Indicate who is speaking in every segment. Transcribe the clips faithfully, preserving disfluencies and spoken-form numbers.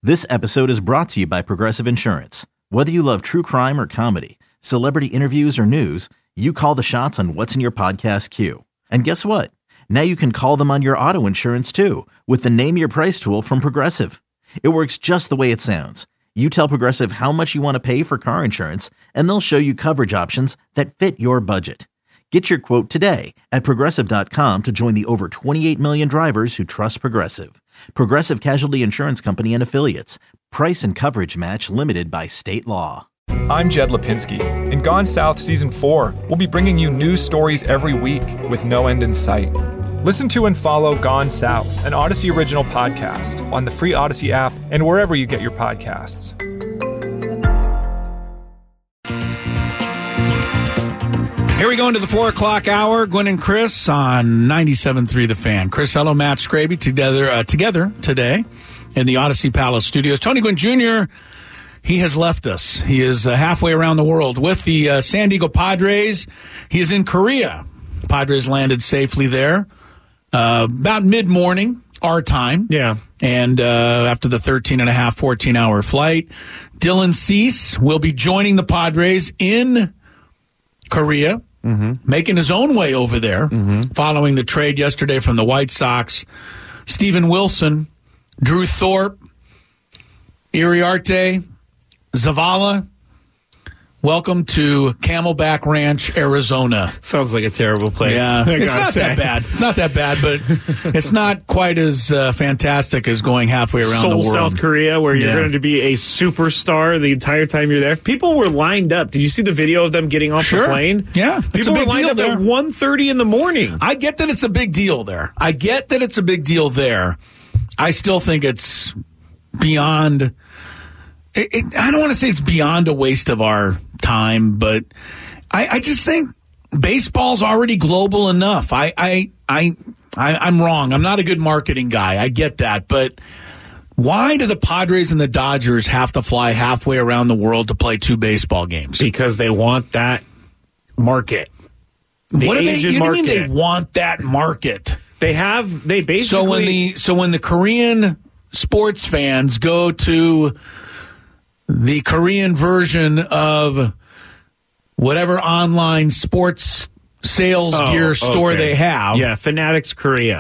Speaker 1: This episode is brought to you by Progressive Insurance. Whether you love true crime or comedy, celebrity interviews or news, you call the shots on what's in your podcast queue. And guess what? Now you can call them on your auto insurance too with the Name Your Price tool from Progressive. It works just the way it sounds. You tell Progressive how much you want to pay for car insurance, and they'll show you coverage options that fit your budget. Get your quote today at Progressive dot com to join the over twenty-eight million drivers who trust Progressive. Progressive Casualty Insurance Company and Affiliates. Price and coverage match limited by state law.
Speaker 2: I'm Jed Lipinski. In Gone South Season four, we'll be bringing you news stories every week with no end in sight. Listen to and follow Gone South, an Odyssey original podcast, on the free Odyssey app and wherever you get your podcasts.
Speaker 3: Here we go into the four o'clock hour. Gwen and Chris on ninety-seven point three The Fan. Chris, hello, Matt Scraby, together uh, together today in the Odyssey Palace studios. Tony Gwynn Junior, he has left us. He is uh, halfway around the world with the uh, San Diego Padres. He is in Korea. Padres landed safely there uh, about mid-morning, our time.
Speaker 4: Yeah.
Speaker 3: And uh, after the thirteen and a half, fourteen-hour flight, Dylan Cease will be joining the Padres in Korea, mm-hmm. making his own way over there, mm-hmm. following the trade yesterday from the White Sox. Steven Wilson, Drew Thorpe, Iriarte, Zavala, welcome to Camelback Ranch, Arizona.
Speaker 4: Sounds like a terrible place.
Speaker 3: Yeah, it's not say. that bad. It's not that bad, but it's not quite as uh, fantastic as going halfway around
Speaker 4: Seoul,
Speaker 3: the world.
Speaker 4: South Korea, where you're
Speaker 3: yeah.
Speaker 4: going to be a superstar the entire time you're there. People were lined up. Did you see the video of them getting off
Speaker 3: sure.
Speaker 4: the plane?
Speaker 3: Yeah,
Speaker 4: people were lined up there. At one thirty in the morning.
Speaker 3: I get that it's a big deal there. I get that it's a big deal there. I still think it's beyond. It, it, I don't want to say it's beyond a waste of our time, but I, I just think baseball's already global enough. I, I, I, I, I'm wrong. I'm not a good marketing guy. I get that, but why do the Padres and the Dodgers have to fly halfway around the world to play two baseball games?
Speaker 4: Because they want that market. The
Speaker 3: what do they?
Speaker 4: Asian
Speaker 3: You
Speaker 4: market.
Speaker 3: mean they want that market?
Speaker 4: They have. They basically.
Speaker 3: So when the so when the Korean sports fans go to the Korean version of whatever online sports sales
Speaker 4: oh,
Speaker 3: gear store
Speaker 4: okay.
Speaker 3: they have.
Speaker 4: Yeah, Fanatics Korea.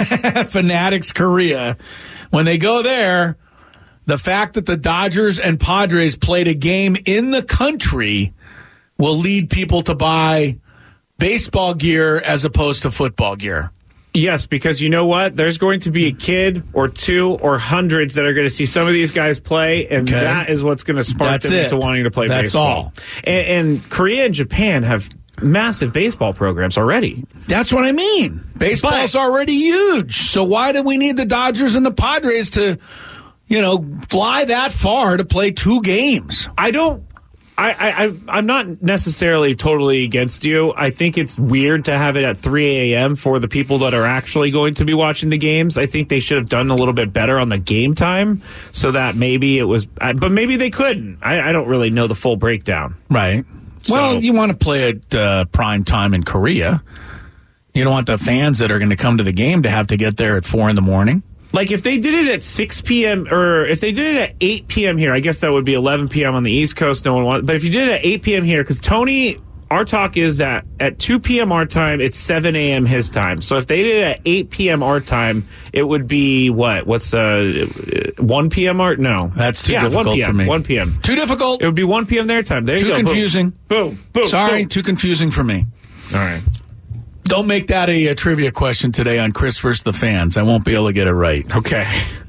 Speaker 3: Fanatics Korea. When they go there, the fact that the Dodgers and Padres played a game in the country will lead people to buy baseball gear as opposed to football gear.
Speaker 4: Yes, because you know what? There's going to be a kid or two or hundreds that are going to see some of these guys play, and
Speaker 3: okay.
Speaker 4: that is what's going to spark
Speaker 3: That's
Speaker 4: them
Speaker 3: it.
Speaker 4: into wanting to play
Speaker 3: That's
Speaker 4: baseball.
Speaker 3: all.
Speaker 4: And, and Korea and Japan have massive baseball programs already.
Speaker 3: That's what I mean. Baseball's but, already huge. So why do we need the Dodgers and the Padres to, you know, fly that far to play two games?
Speaker 4: I don't. I, I, I'm not necessarily totally against you. I think it's weird to have it at three a.m. for the people that are actually going to be watching the games. I think they should have done a little bit better on the game time so that maybe it was, but maybe they couldn't. I, I don't really know the full breakdown.
Speaker 3: Right. So, well, you want to play at uh, prime time in Korea. You don't want the fans that are going to come to the game to have to get there at four in the morning.
Speaker 4: Like, if they did it at six p.m. or if they did it at eight p.m. here, I guess that would be eleven p.m. on the East Coast. No one wants. But if you did it at eight p.m. here, because Tony, our talk is that at two p.m. our time, it's seven a.m. his time. So if they did it at eight p.m. our time, it would be what? What's uh one p.m. our? No.
Speaker 3: That's too
Speaker 4: yeah,
Speaker 3: difficult
Speaker 4: one p.m.
Speaker 3: for me.
Speaker 4: one p.m.
Speaker 3: Too difficult.
Speaker 4: It would be one p.m. their time. There
Speaker 3: too
Speaker 4: you go.
Speaker 3: Too confusing.
Speaker 4: Boom. Boom. boom
Speaker 3: Sorry,
Speaker 4: boom.
Speaker 3: too confusing for me.
Speaker 4: All right.
Speaker 3: Don't make that a, a trivia question today on Chris versus the Fans. I won't be able to get it right.
Speaker 4: Okay.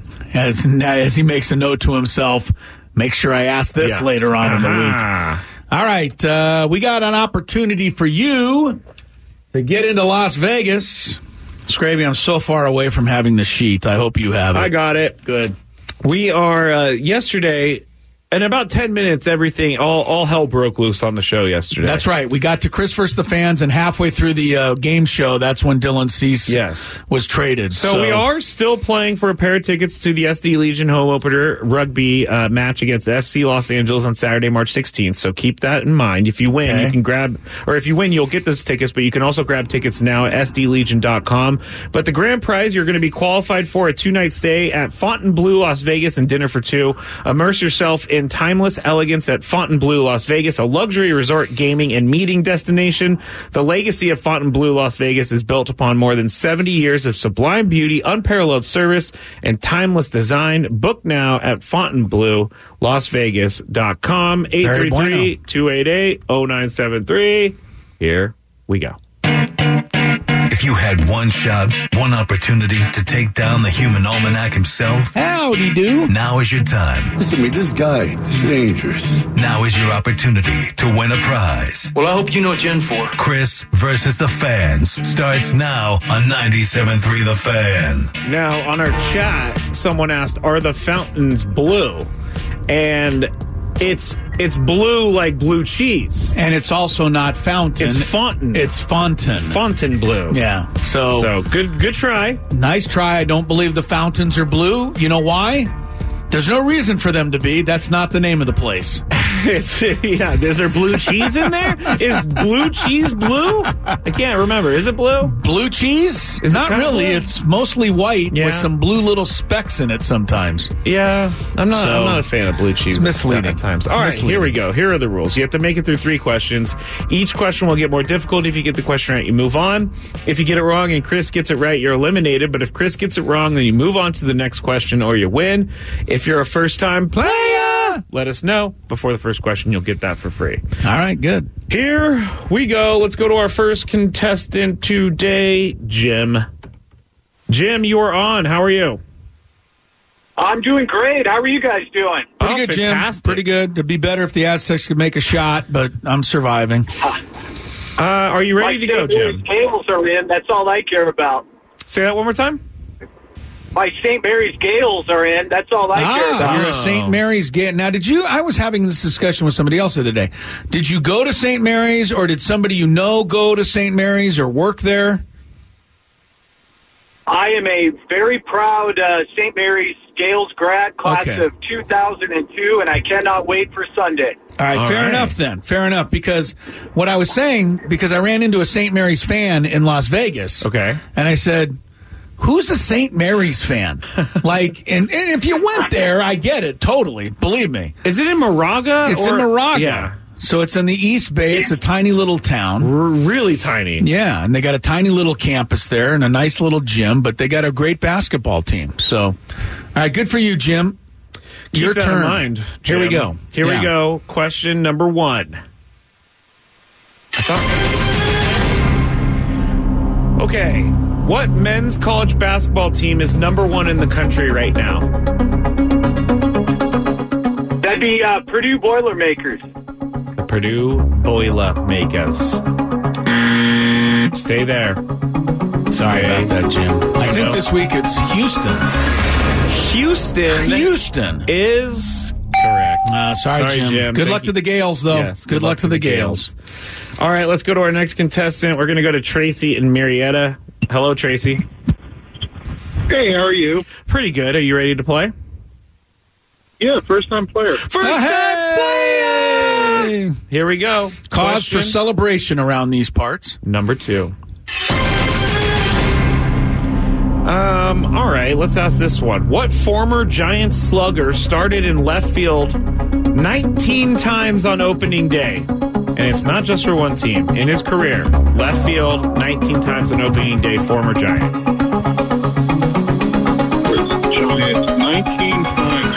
Speaker 3: As as he makes a note to himself, make sure I ask this
Speaker 4: yes.
Speaker 3: later on
Speaker 4: uh-huh.
Speaker 3: in the week. All right. Uh, we got an opportunity for you to get into Las Vegas. Scraby, I'm so far away from having the sheet. I hope you have it.
Speaker 4: I got it.
Speaker 3: Good.
Speaker 4: We are, uh, yesterday, In about ten minutes, everything, all, all hell broke loose on the show yesterday.
Speaker 3: That's right. We got to Chris versus the Fans, and halfway through the uh, game show, that's when Dylan Cease
Speaker 4: yes.
Speaker 3: was traded.
Speaker 4: So,
Speaker 3: so
Speaker 4: we are still playing for a pair of tickets to the S D Legion home opener rugby uh, match against F C Los Angeles on Saturday, March sixteenth. So keep that in mind. If you win,
Speaker 3: okay.
Speaker 4: you can grab, or if you win, you'll get those tickets, but you can also grab tickets now at S D legion dot com. But the grand prize, you're going to be qualified for a two-night stay at Fontainebleau, Las Vegas, and dinner for two. Immerse yourself in timeless elegance at Fontainebleau, Las Vegas, a luxury resort, gaming, and meeting destination. The legacy of Fontainebleau, Las Vegas is built upon more than seventy years of sublime beauty, unparalleled service, and timeless design. Book now at Fontainebleau Las Vegas dot com. eight three three, two eight eight, zero nine seven three. Here we go.
Speaker 5: If you had one shot, one opportunity to take down the human almanac himself,
Speaker 3: howdy do.
Speaker 5: Now is your time.
Speaker 6: Listen to me, this guy is dangerous.
Speaker 5: Now is your opportunity to win a prize.
Speaker 7: Well, I hope you know Gen four.
Speaker 5: Chris versus the Fans starts now on ninety-seven point three The Fan.
Speaker 4: Now, on our chat, someone asked, are the fountains blue? And it's it's blue like blue cheese.
Speaker 3: And it's also not fountain.
Speaker 4: It's fontaine.
Speaker 3: It's fontaine.
Speaker 4: Fontainebleau.
Speaker 3: Yeah. So,
Speaker 4: so good good try.
Speaker 3: Nice try. I don't believe the fountains are blue. You know why? There's no reason for them to be. That's not the name of the place.
Speaker 4: It's, yeah, is there blue cheese in there? Is blue cheese blue? I can't remember. Is it blue?
Speaker 3: Blue cheese?
Speaker 4: Is it
Speaker 3: not really.
Speaker 4: blue?
Speaker 3: It's mostly white
Speaker 4: yeah.
Speaker 3: with some blue little specks in it sometimes.
Speaker 4: Yeah, I'm not.
Speaker 3: So,
Speaker 4: I'm not a fan of blue cheese.
Speaker 3: It's misleading
Speaker 4: at times. All right,
Speaker 3: misleading.
Speaker 4: Here we go. Here are the rules. You have to make it through three questions. Each question will get more difficult. If you get the question right, you move on. If you get it wrong and Chris gets it right, you're eliminated. But if Chris gets it wrong, then you move on to the next question or you win. If you're a first-time player, let us know before the first question. You'll get that for free.
Speaker 3: All right, good.
Speaker 4: Here we go. Let's go to our first contestant today, Jim. Jim, you are on. How are you?
Speaker 8: I'm doing great. How are you guys doing?
Speaker 3: Pretty
Speaker 4: oh,
Speaker 3: good,
Speaker 4: fantastic.
Speaker 3: Jim. Pretty good. It'd be better if the Aztecs could make a shot, but I'm surviving.
Speaker 4: Uh, are you ready
Speaker 8: My
Speaker 4: to go, Jim?
Speaker 8: Gales are in. That's all I care about.
Speaker 4: Say that one more time.
Speaker 8: My Saint Mary's Gales are in. That's all I
Speaker 3: ah,
Speaker 8: care about.
Speaker 3: You're a Saint Mary's Gale. Now, did you? I was having this discussion with somebody else the other day. Did you go to Saint Mary's, or did somebody you know go to Saint Mary's or work there?
Speaker 8: I am a very proud uh, Saint Mary's Gales grad, class
Speaker 3: Okay.
Speaker 8: of two thousand two, and I cannot wait for Sunday.
Speaker 3: All right,
Speaker 4: All
Speaker 3: fair
Speaker 4: right.
Speaker 3: enough then. Fair enough, because what I was saying, because I ran into a Saint Mary's fan in Las Vegas.
Speaker 4: Okay.
Speaker 3: And I said, who's a Saint Mary's fan? like, and, and if you went there, I get it, totally. Believe me.
Speaker 4: Is it in Moraga?
Speaker 3: It's
Speaker 4: or-
Speaker 3: in Moraga.
Speaker 4: Yeah.
Speaker 3: So it's in the East Bay. It's a tiny little town.
Speaker 4: R- really tiny.
Speaker 3: Yeah, and they got a tiny little campus there and a nice little gym, but they got a great basketball team. So, all right, good for you, Jim.
Speaker 4: Keep
Speaker 3: Your
Speaker 4: that
Speaker 3: turn.
Speaker 4: in mind.
Speaker 3: Here we
Speaker 4: Jim.
Speaker 3: go.
Speaker 4: Here
Speaker 3: Yeah.
Speaker 4: we go. Question number one. I thought- Okay. What men's college basketball team is number one in the country right now?
Speaker 8: That'd be uh, Purdue Boilermakers.
Speaker 4: Purdue Boilermakers. Stay there.
Speaker 3: Sorry
Speaker 4: Okay.
Speaker 3: about that, Jim. I think
Speaker 4: know.
Speaker 3: this week it's Houston.
Speaker 4: Houston
Speaker 3: Houston.
Speaker 4: is correct.
Speaker 3: Uh, sorry, Jim. Good
Speaker 4: Thank
Speaker 3: luck
Speaker 4: you.
Speaker 3: to the Gales, though.
Speaker 4: Yes,
Speaker 3: good, luck, to the Gales.
Speaker 4: All right, let's go to our next contestant. We're going to go to Tracy in Marietta. Hello, Tracy.
Speaker 9: Hey, how are you?
Speaker 4: Pretty good. Are you ready to play?
Speaker 9: Yeah, first time player.
Speaker 4: First
Speaker 3: Uh,
Speaker 4: time player! Here we go.
Speaker 3: Cause for
Speaker 4: Question
Speaker 3: celebration around these parts.
Speaker 4: number two. Um, all right, let's ask this one. What former Giants slugger started in left field nineteen times on opening day? And it's not just for one team. In his career, left field nineteen times on opening day, former Giant.
Speaker 9: Giants, nineteen times.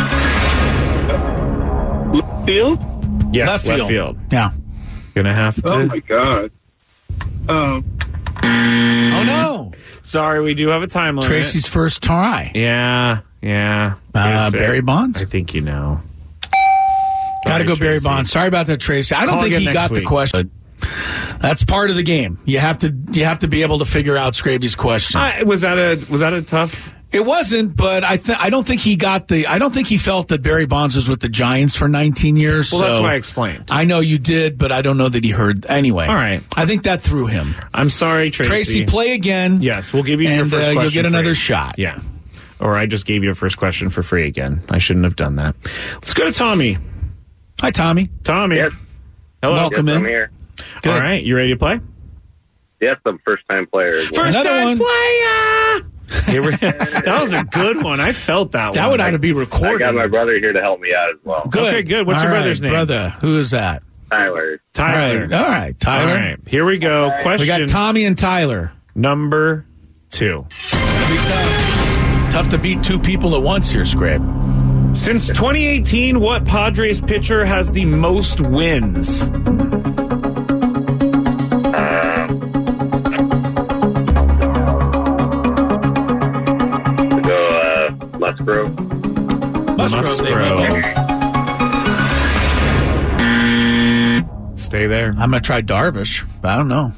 Speaker 9: Left field?
Speaker 4: Yes,
Speaker 3: left,
Speaker 4: left
Speaker 3: field.
Speaker 4: field.
Speaker 3: Yeah.
Speaker 4: Gonna have to.
Speaker 9: Oh, my God. Um,
Speaker 3: Oh, no.
Speaker 4: Sorry, we do have a time limit.
Speaker 3: Tracy's first try.
Speaker 4: Yeah, yeah.
Speaker 3: Uh,
Speaker 4: Here's it.
Speaker 3: Barry Bonds?
Speaker 4: I think you know.
Speaker 3: Got to
Speaker 4: Sorry,
Speaker 3: go Barry
Speaker 4: Tracy.
Speaker 3: Bonds. Sorry about that, Tracy. I don't
Speaker 4: Call
Speaker 3: think
Speaker 4: again
Speaker 3: he
Speaker 4: next
Speaker 3: got the
Speaker 4: week.
Speaker 3: question. That's part of the game. You have to you have to be able to figure out Scraby's question.
Speaker 4: Uh, was that a was that a tough?
Speaker 3: It wasn't, but I th- I don't think he got the. I don't think he felt that Barry Bonds was with the Giants for nineteen years.
Speaker 4: Well,
Speaker 3: so
Speaker 4: that's why I explained.
Speaker 3: I know you did, but I don't know that he heard. Anyway,
Speaker 4: all right.
Speaker 3: I think that threw him.
Speaker 4: I'm sorry, Tracy.
Speaker 3: Tracy, play again.
Speaker 4: Yes, we'll give you
Speaker 3: and,
Speaker 4: your first
Speaker 3: uh,
Speaker 4: question.
Speaker 3: You'll get
Speaker 4: free.
Speaker 3: another shot.
Speaker 4: Yeah. Or I just gave you a first question for free again. I shouldn't have done that. Let's go to Tommy.
Speaker 3: Hi, Tommy.
Speaker 4: Tommy.
Speaker 7: Yes.
Speaker 4: Hello.
Speaker 3: Welcome
Speaker 7: yes,
Speaker 3: in.
Speaker 7: I'm here.
Speaker 3: Good.
Speaker 4: All right, you ready to play?
Speaker 7: Yes, I'm first time player. as well.
Speaker 4: First
Speaker 3: Another
Speaker 4: time
Speaker 3: one.
Speaker 4: player. Here we- that was a good one. I felt that,
Speaker 3: That
Speaker 4: one.
Speaker 3: would ought to be
Speaker 7: I
Speaker 3: recorded.
Speaker 7: got my brother here to help me out as well.
Speaker 3: Good.
Speaker 4: Okay, good. What's
Speaker 3: All
Speaker 4: your
Speaker 3: right,
Speaker 4: brother's name?
Speaker 3: Brother, who is that?
Speaker 7: Tyler.
Speaker 4: Tyler.
Speaker 3: All right, all right, Tyler.
Speaker 4: All right, here we go. Question
Speaker 3: We got Tommy and Tyler.
Speaker 4: number two.
Speaker 3: That'll be tough. Tough to beat two people at once here, Scrape.
Speaker 4: Since twenty eighteen, what Padres pitcher has the most wins?
Speaker 7: Go, uh, Musgrove.
Speaker 3: Musgrove. they went with.
Speaker 4: Stay there.
Speaker 3: I'm going to try Darvish, but I don't know.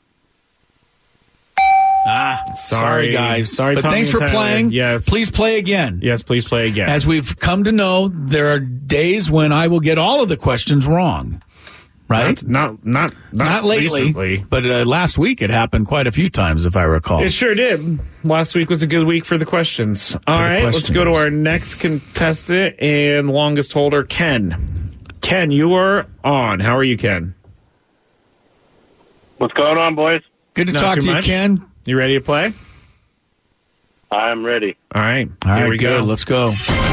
Speaker 3: Ah, sorry, guys.
Speaker 4: Sorry,
Speaker 3: but
Speaker 4: Tommy
Speaker 3: thanks
Speaker 4: and
Speaker 3: for
Speaker 4: Tyler.
Speaker 3: playing.
Speaker 4: Yes.
Speaker 3: Please play again.
Speaker 4: Yes, please play again.
Speaker 3: As we've come to know, there are days when I will get all of the questions wrong. Right?
Speaker 4: Not, not, not,
Speaker 3: Not lately,
Speaker 4: recently.
Speaker 3: but uh, last week it happened quite a few times, if I recall.
Speaker 4: It sure did. Last week was a good week for the questions. All
Speaker 3: the
Speaker 4: right, let's
Speaker 3: questions.
Speaker 4: go to our next contestant and longest holder, Ken. Ken, you are on. How are you, Ken?
Speaker 7: What's going on, boys?
Speaker 3: Good to
Speaker 4: Not
Speaker 3: talk
Speaker 4: too
Speaker 3: to you,
Speaker 4: much.
Speaker 3: Ken.
Speaker 4: You ready to play?
Speaker 7: I'm ready.
Speaker 4: All right.
Speaker 3: All
Speaker 4: here
Speaker 3: right,
Speaker 4: we
Speaker 3: good.
Speaker 4: go.
Speaker 3: Let's go.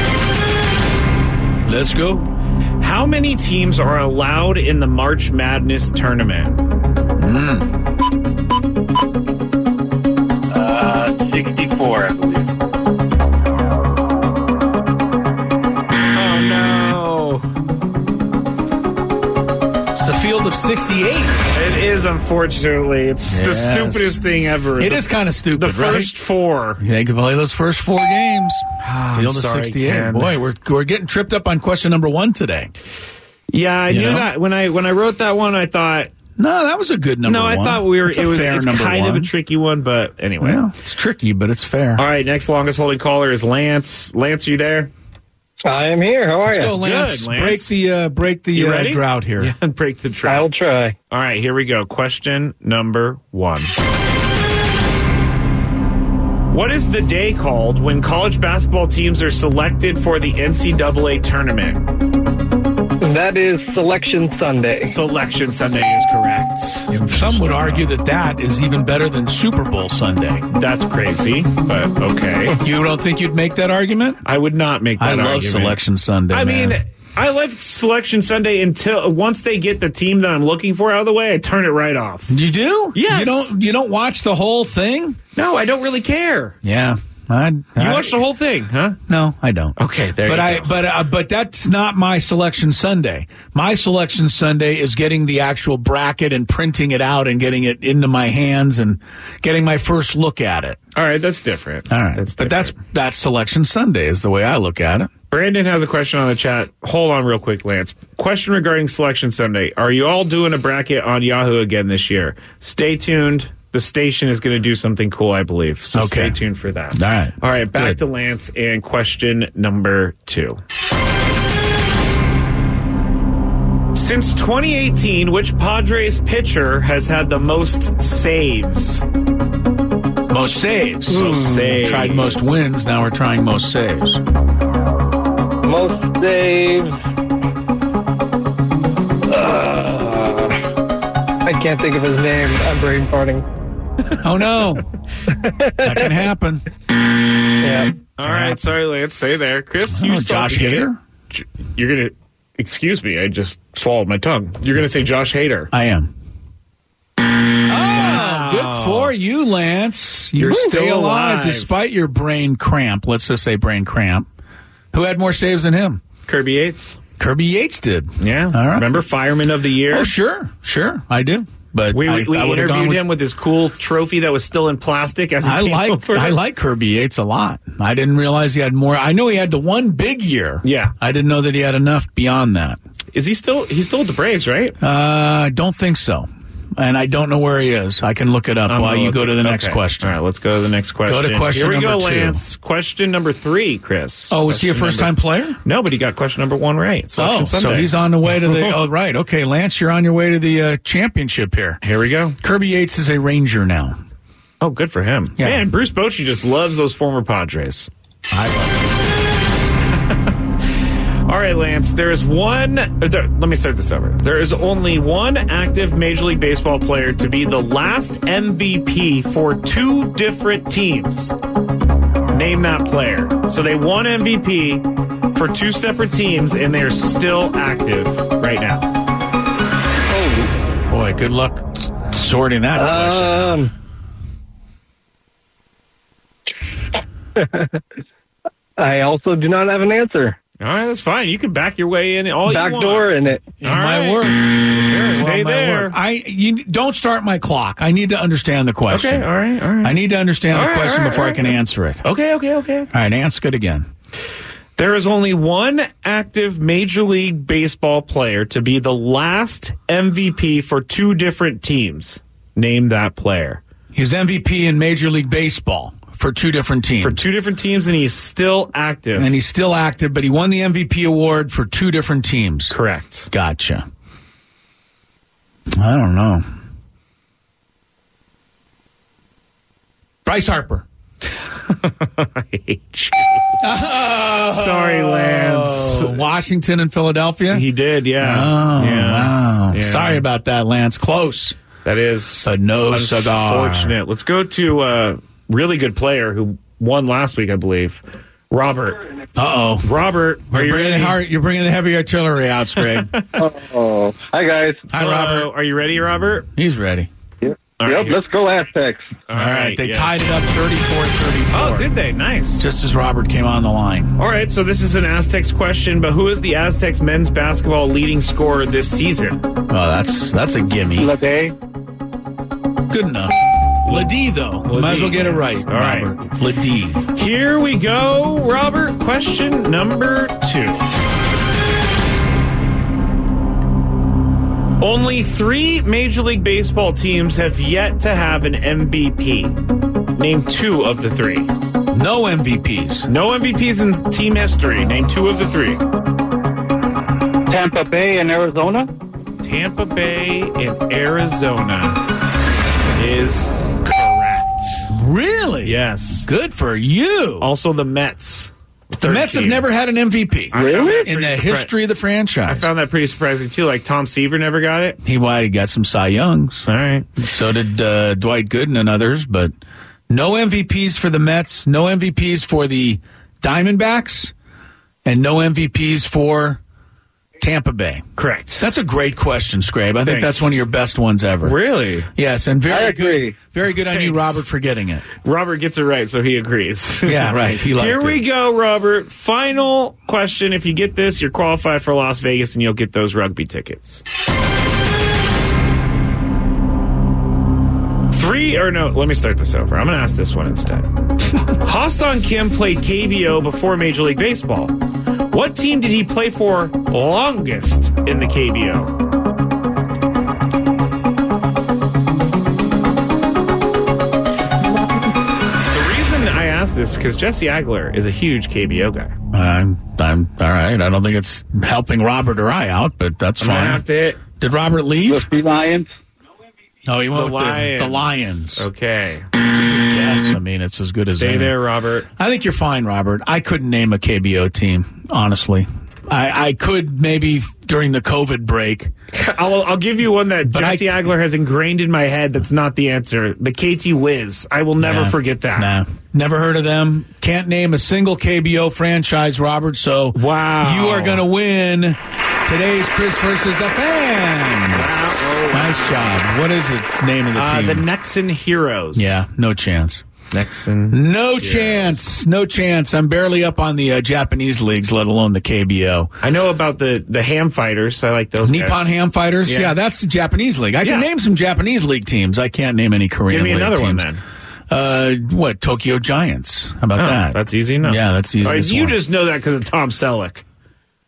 Speaker 3: Let's go.
Speaker 4: How many teams are allowed in the March Madness tournament?
Speaker 7: Uh, sixty-four, I believe.
Speaker 4: Oh, no.
Speaker 3: It's the field of sixty-eight.
Speaker 4: It is, unfortunately. It's the
Speaker 3: Yes.
Speaker 4: stupidest thing ever.
Speaker 3: It
Speaker 4: the,
Speaker 3: is kind of stupid,
Speaker 4: The first
Speaker 3: right?
Speaker 4: four.
Speaker 3: They can play those first four games.
Speaker 4: I'm
Speaker 3: Field of
Speaker 4: sorry,
Speaker 3: sixty-eight.
Speaker 4: Ken.
Speaker 3: Boy, we're we're getting tripped up on question number one today.
Speaker 4: Yeah, I
Speaker 3: You
Speaker 4: knew
Speaker 3: know?
Speaker 4: that. When I when I wrote that one, I thought...
Speaker 3: No, that was a good number
Speaker 4: no,
Speaker 3: one.
Speaker 4: I thought we were...
Speaker 3: It's a
Speaker 4: it was
Speaker 3: fair
Speaker 4: it's
Speaker 3: number
Speaker 4: kind
Speaker 3: one.
Speaker 4: of a tricky one, but anyway.
Speaker 3: Well, it's tricky, but it's fair.
Speaker 4: All right, next longest holding caller is Lance. Lance, are you there?
Speaker 10: I am here. How are
Speaker 3: Let's
Speaker 10: you?
Speaker 3: go, Lance.
Speaker 4: Good, Lance.
Speaker 3: Break the uh, break the
Speaker 4: You
Speaker 3: uh,
Speaker 4: ready?
Speaker 3: drought here.
Speaker 4: Yeah, break the drought.
Speaker 10: I'll try.
Speaker 4: All right, here we go. Question number one. What is the day called when college basketball teams are selected for the N C double A tournament?
Speaker 10: That is Selection Sunday.
Speaker 4: Selection Sunday is correct.
Speaker 3: Some would argue that that is even better than Super Bowl Sunday.
Speaker 4: That's crazy, but okay.
Speaker 3: You don't think you'd make that argument?
Speaker 4: I would not make that
Speaker 3: I love
Speaker 4: argument.
Speaker 3: Selection Sunday.
Speaker 4: I
Speaker 3: man.
Speaker 4: mean, I love Selection Sunday until once they get the team that I'm looking for out of the way, I turn it right off.
Speaker 3: you do?
Speaker 4: Yes.
Speaker 3: You don't. You don't watch the whole thing?
Speaker 4: No, I don't really care.
Speaker 3: Yeah. I,
Speaker 4: You
Speaker 3: I,
Speaker 4: watch the whole thing, huh?
Speaker 3: No, I don't.
Speaker 4: Okay, there
Speaker 3: but
Speaker 4: you
Speaker 3: I,
Speaker 4: go.
Speaker 3: But uh, but that's not my Selection Sunday. My Selection Sunday is getting the actual bracket and printing it out and getting it into my hands and getting my first look at it.
Speaker 4: All right, that's different.
Speaker 3: All right,
Speaker 4: That's
Speaker 3: but that's
Speaker 4: different.
Speaker 3: that's Selection Sunday is the way I look at it.
Speaker 4: Brandon has a question on the chat. Hold on real quick, Lance. Question regarding Selection Sunday. Are you all doing a bracket on Yahoo again this year? Stay tuned. The station is going to do something cool, I believe. So
Speaker 3: Okay.
Speaker 4: stay tuned for that.
Speaker 3: All right.
Speaker 4: All right, back
Speaker 3: Good.
Speaker 4: to Lance and question number two. Since twenty eighteen, which Padres pitcher has had the most saves?
Speaker 3: Most saves.
Speaker 4: Most saves.
Speaker 3: Tried most wins. Now we're trying most saves.
Speaker 10: Most saves. Uh, I can't think of his name. I'm brain farting.
Speaker 3: Oh no, that can happen.
Speaker 10: Yeah.
Speaker 4: All right, sorry, Lance. Stay there. Chris,
Speaker 3: Oh,
Speaker 4: you still
Speaker 3: Josh
Speaker 4: have to get
Speaker 3: Hader?
Speaker 4: it. You're going to... Excuse me, I just swallowed my tongue. You're going to say Josh Hader.
Speaker 3: I am. Oh, good for you, Lance. You
Speaker 4: You're
Speaker 3: stay
Speaker 4: still
Speaker 3: alive
Speaker 4: alive.
Speaker 3: despite your brain cramp. Let's just say brain cramp. Who had more saves than him?
Speaker 4: Kirby Yates.
Speaker 3: Kirby Yates did.
Speaker 4: Yeah.
Speaker 3: All right.
Speaker 4: Remember Fireman of the Year?
Speaker 3: Oh, sure, sure, I do. But
Speaker 4: We,
Speaker 3: I,
Speaker 4: we
Speaker 3: I would've gone
Speaker 4: interviewed
Speaker 3: with-
Speaker 4: him with his cool trophy that was still in plastic as he
Speaker 3: I
Speaker 4: came
Speaker 3: like
Speaker 4: over.
Speaker 3: I like Kirby Yates a lot. I didn't realize he had more. I know he had the one big year.
Speaker 4: Yeah.
Speaker 3: I didn't know that he had enough beyond that.
Speaker 4: Is he still? He's still with the Braves, right?
Speaker 3: Uh, I don't think so. and I don't know where he is. I can look it up
Speaker 4: I'm
Speaker 3: while you
Speaker 4: looking.
Speaker 3: go to the next
Speaker 4: okay.
Speaker 3: question.
Speaker 4: All right, let's go to the next question.
Speaker 3: Go to question
Speaker 4: Here we
Speaker 3: number
Speaker 4: go,
Speaker 3: two.
Speaker 4: Lance. Question number three, Chris.
Speaker 3: Oh, was he a
Speaker 4: Question
Speaker 3: first-time
Speaker 4: number-
Speaker 3: player?
Speaker 4: No, but he got question number one right. Selection
Speaker 3: Oh, so
Speaker 4: Sunday.
Speaker 3: he's on the way to the... Oh, right. Okay, Lance, you're on your way to the uh, championship here.
Speaker 4: Here we go.
Speaker 3: Kirby Yates is a Ranger now.
Speaker 4: Oh, good for him.
Speaker 3: Yeah.
Speaker 4: Man, Bruce Bochy just loves those former Padres.
Speaker 3: I love it.
Speaker 4: All right, Lance, there is one... uh, There, let me start this over. There is only one active Major League Baseball player to be the last M V P for two different teams. Name that player. So they won M V P for two separate teams, and they are still active right now.
Speaker 3: Boy, good luck sorting that question.
Speaker 10: Um, I also do not have an answer.
Speaker 4: All right, that's fine. You can back your way in all
Speaker 10: Back
Speaker 4: you want.
Speaker 10: door in it.
Speaker 3: It
Speaker 4: All
Speaker 3: might
Speaker 4: right.
Speaker 3: work. Very well
Speaker 4: Stay
Speaker 3: might
Speaker 4: there.
Speaker 3: work. I you don't start my clock. I need to understand the question.
Speaker 4: Okay, all right, all right.
Speaker 3: I need to understand
Speaker 4: All
Speaker 3: the
Speaker 4: right,
Speaker 3: question
Speaker 4: all right,
Speaker 3: before
Speaker 4: all
Speaker 3: I can
Speaker 4: right.
Speaker 3: answer it. All
Speaker 4: Okay, okay, okay.
Speaker 3: right, ask it again.
Speaker 4: There is only one active Major League Baseball player to be the last M V P for two different teams. Name that player.
Speaker 3: He's M V P in Major League Baseball for two different teams.
Speaker 4: For two different teams, and he's still active.
Speaker 3: And he's still active, but he won the M V P award for two different teams.
Speaker 4: Correct.
Speaker 3: Gotcha. I don't know. Bryce Harper.
Speaker 4: I hate you. Sorry, Lance.
Speaker 3: Oh, Washington and Philadelphia?
Speaker 4: He did, yeah.
Speaker 3: Oh,
Speaker 4: yeah.
Speaker 3: wow.
Speaker 4: Yeah.
Speaker 3: Sorry about that, Lance. Close.
Speaker 4: That is
Speaker 3: But no cigar.
Speaker 4: unfortunate. Let's go to a really good player who won last week, I believe. Robert.
Speaker 3: Uh-oh.
Speaker 4: Robert, are
Speaker 3: You're
Speaker 4: you
Speaker 3: bringing,
Speaker 4: ready?
Speaker 3: the hard, you're bringing the heavy artillery out, Scrape.
Speaker 10: Oh, hi guys.
Speaker 3: Hi,
Speaker 4: Hello.
Speaker 3: Robert.
Speaker 4: Are you ready, Robert?
Speaker 3: He's ready.
Speaker 10: Yep,
Speaker 4: All
Speaker 10: yep
Speaker 4: right.
Speaker 10: let's go Aztecs.
Speaker 3: All right. They
Speaker 4: yes.
Speaker 3: tied it up thirty-four thirty-four.
Speaker 4: Oh, did they? Nice.
Speaker 3: Just as Robert came on the line.
Speaker 4: All right, so this is an Aztecs question, but who is the Aztecs men's basketball leading scorer this season?
Speaker 3: Oh, that's that's a gimme.
Speaker 10: Lade.
Speaker 3: Good enough. Ladie, though. Might as well get it right.
Speaker 4: All right.
Speaker 3: Robert. Ladie.
Speaker 4: Here we go, Robert. Question number two. Only three Major League Baseball teams have yet to have an M V P. Name two of the three.
Speaker 3: No M V Ps.
Speaker 4: No M V Ps in team history. Name two of the three.
Speaker 8: Tampa Bay and Arizona.
Speaker 4: Tampa Bay and Arizona is correct.
Speaker 3: Really?
Speaker 4: Yes.
Speaker 3: Good for you.
Speaker 4: Also the Mets.
Speaker 3: The Mets have never had an M V P.
Speaker 4: I found that
Speaker 3: In
Speaker 4: pretty
Speaker 3: the
Speaker 4: surpri-
Speaker 3: history of the franchise.
Speaker 4: I found that pretty surprising too. Like Tom Seaver never got it.
Speaker 3: He might have got some Cy Youngs.
Speaker 4: All right.
Speaker 3: So did uh, Dwight Gooden and others, but no M V Ps for the Mets, no M V Ps for the Diamondbacks, and no M V Ps for Tampa Bay.
Speaker 4: Correct.
Speaker 3: That's a great question, Scrabe. I think
Speaker 4: Thanks.
Speaker 3: that's one of your best ones ever.
Speaker 4: Really?
Speaker 3: Yes, and very
Speaker 10: I agree.
Speaker 3: good. Very good on you,
Speaker 4: Thanks.
Speaker 3: Robert, for getting it.
Speaker 4: Robert gets it right, so he agrees.
Speaker 3: Yeah, right. He liked
Speaker 4: Here we
Speaker 3: it.
Speaker 4: go, Robert. Final question. If you get this, you're qualified for Las Vegas and you'll get those rugby tickets. Three, or no, let me start this over. I'm going to ask this one instead. Ha-Seong Kim played K B O before Major League Baseball. What team did he play for longest in the K B O? The reason I ask this is because Jesse Agler is a huge K B O guy.
Speaker 3: I'm, I'm all right. I don't think it's helping Robert or I out, but that's
Speaker 4: I'm going to
Speaker 3: fine.
Speaker 4: have to hit
Speaker 3: Did Robert leave?
Speaker 8: The Lions.
Speaker 3: Oh, he went
Speaker 4: the
Speaker 3: with the,
Speaker 4: Lions.
Speaker 3: the Lions.
Speaker 4: Okay.
Speaker 3: Yes, I mean, it's as good as
Speaker 4: Stay
Speaker 3: any.
Speaker 4: there, Robert.
Speaker 3: I think you're fine, Robert. I couldn't name a K B O team, honestly. I, I could maybe during the COVID break.
Speaker 4: I'll, I'll give you one that
Speaker 3: But
Speaker 4: Jesse
Speaker 3: I-
Speaker 4: Agler has ingrained in my head that's not the answer. The K T Wiz. I will never
Speaker 3: Nah,
Speaker 4: forget that.
Speaker 3: Nah, never heard of them. Can't name a single K B O franchise, Robert. So
Speaker 4: Wow.
Speaker 3: you are going to win today's Chris versus the Fans. Nice job. What is the name of the
Speaker 4: Uh,
Speaker 3: team?
Speaker 4: the Nexen Heroes.
Speaker 3: yeah, no chance.
Speaker 4: Nexen.
Speaker 3: No chance. No chance. I'm barely up on the uh, Japanese leagues, let alone the K B O.
Speaker 4: I know about the, the Ham Fighters. I like those
Speaker 3: Nippon
Speaker 4: guys.
Speaker 3: Ham Fighters?
Speaker 4: Yeah.
Speaker 3: Yeah. that's the Japanese league. I can
Speaker 4: Yeah.
Speaker 3: name some Japanese league teams. I can't name any Korean
Speaker 4: Give me
Speaker 3: league
Speaker 4: another one
Speaker 3: teams.
Speaker 4: then.
Speaker 3: Uh, what, Tokyo Giants? How about
Speaker 4: Oh,
Speaker 3: that?
Speaker 4: that's easy enough.
Speaker 3: Yeah, that's the
Speaker 4: All right,
Speaker 3: easiest
Speaker 4: you
Speaker 3: one.
Speaker 4: just know that because of Tom Selleck.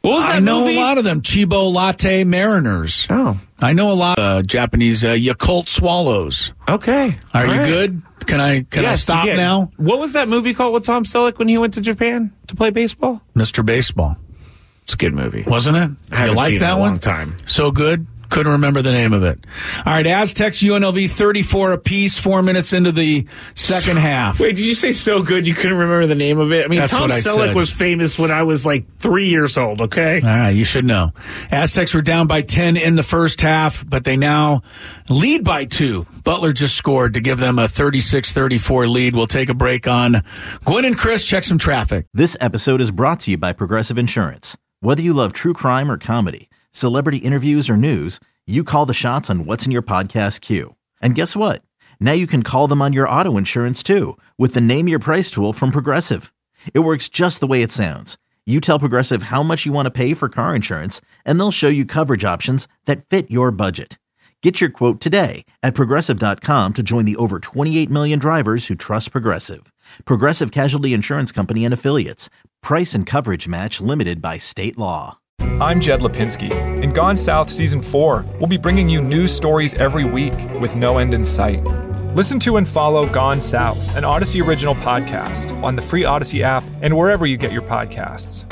Speaker 4: What was that
Speaker 3: I know
Speaker 4: movie?
Speaker 3: a lot of them. Chibo Latte Mariners.
Speaker 4: Oh.
Speaker 3: I know a lot of uh, Japanese uh, Yakult Swallows.
Speaker 4: Okay.
Speaker 3: Are
Speaker 4: All
Speaker 3: you
Speaker 4: right.
Speaker 3: good? Can I can
Speaker 4: Yes,
Speaker 3: I stop
Speaker 4: yeah.
Speaker 3: now?
Speaker 4: What was that movie called with Tom Selleck when he went to Japan to play baseball?
Speaker 3: Mister Baseball.
Speaker 4: It's a good movie.
Speaker 3: Wasn't it?
Speaker 4: I haven't
Speaker 3: you like
Speaker 4: seen
Speaker 3: that
Speaker 4: it in a
Speaker 3: one?
Speaker 4: long time.
Speaker 3: So good. Couldn't remember the name of it. All right, Aztecs, U N L V, thirty-four apiece, four minutes into the second half.
Speaker 4: Wait, did you say so good you couldn't remember the name of it? I mean,
Speaker 3: That's
Speaker 4: Tom
Speaker 3: what I
Speaker 4: Selleck
Speaker 3: said.
Speaker 4: was famous when I was like three years old, okay?
Speaker 3: All right, you should know. Aztecs were down by ten in the first half, but they now lead by two. Butler just scored to give them a thirty-six thirty-four lead. We'll take a break on Gwen and Chris. Check some traffic.
Speaker 1: This episode is brought to you by Progressive Insurance. Whether you love true crime or comedy, celebrity interviews or news, you call the shots on what's in your podcast queue. And guess what? Now you can call them on your auto insurance too with the Name Your Price tool from Progressive. It works just the way it sounds. You tell Progressive how much you want to pay for car insurance, and they'll show you coverage options that fit your budget. Get your quote today at Progressive dot com to join the over twenty-eight million drivers who trust Progressive. Progressive Casualty Insurance Company and Affiliates. Price and coverage match limited by state law.
Speaker 2: I'm Jed Lipinski. In Gone South Season four, we'll be bringing you news stories every week with no end in sight. Listen to and follow Gone South, an Odyssey original podcast, on the free Odyssey app and wherever you get your podcasts.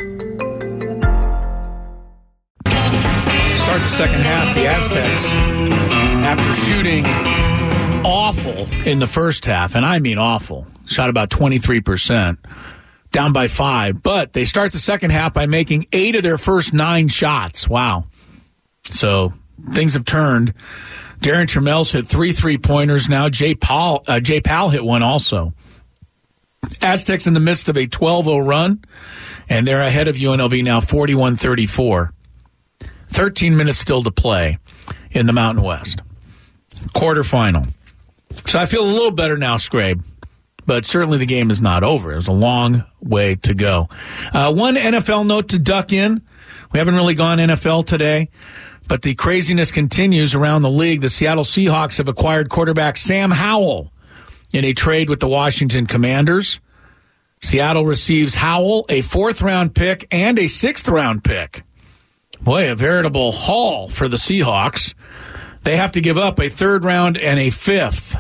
Speaker 3: Start the second half. The Aztecs, after shooting awful in the first half, and I mean awful, shot about twenty-three percent. Down by five, but they start the second half by making eight of their first nine shots. Wow. So things have turned. Darren Trammell's hit three three-pointers now. Jay Powell, uh, Jay Powell hit one also. Aztecs in the midst of a twelve oh run, and they're ahead of U N L V now forty-one thirty-four. thirteen minutes still to play in the Mountain West. Quarterfinal. So I feel a little better now, Scrabe. But certainly the game is not over. There's a long way to go. Uh, one N F L note to duck in. We haven't really gone N F L today, but the craziness continues around the league. The Seattle Seahawks have acquired quarterback Sam Howell in a trade with the Washington Commanders. Seattle receives Howell, a fourth-round pick, and a sixth-round pick. Boy, a veritable haul for the Seahawks. They have to give up a third round and a fifth.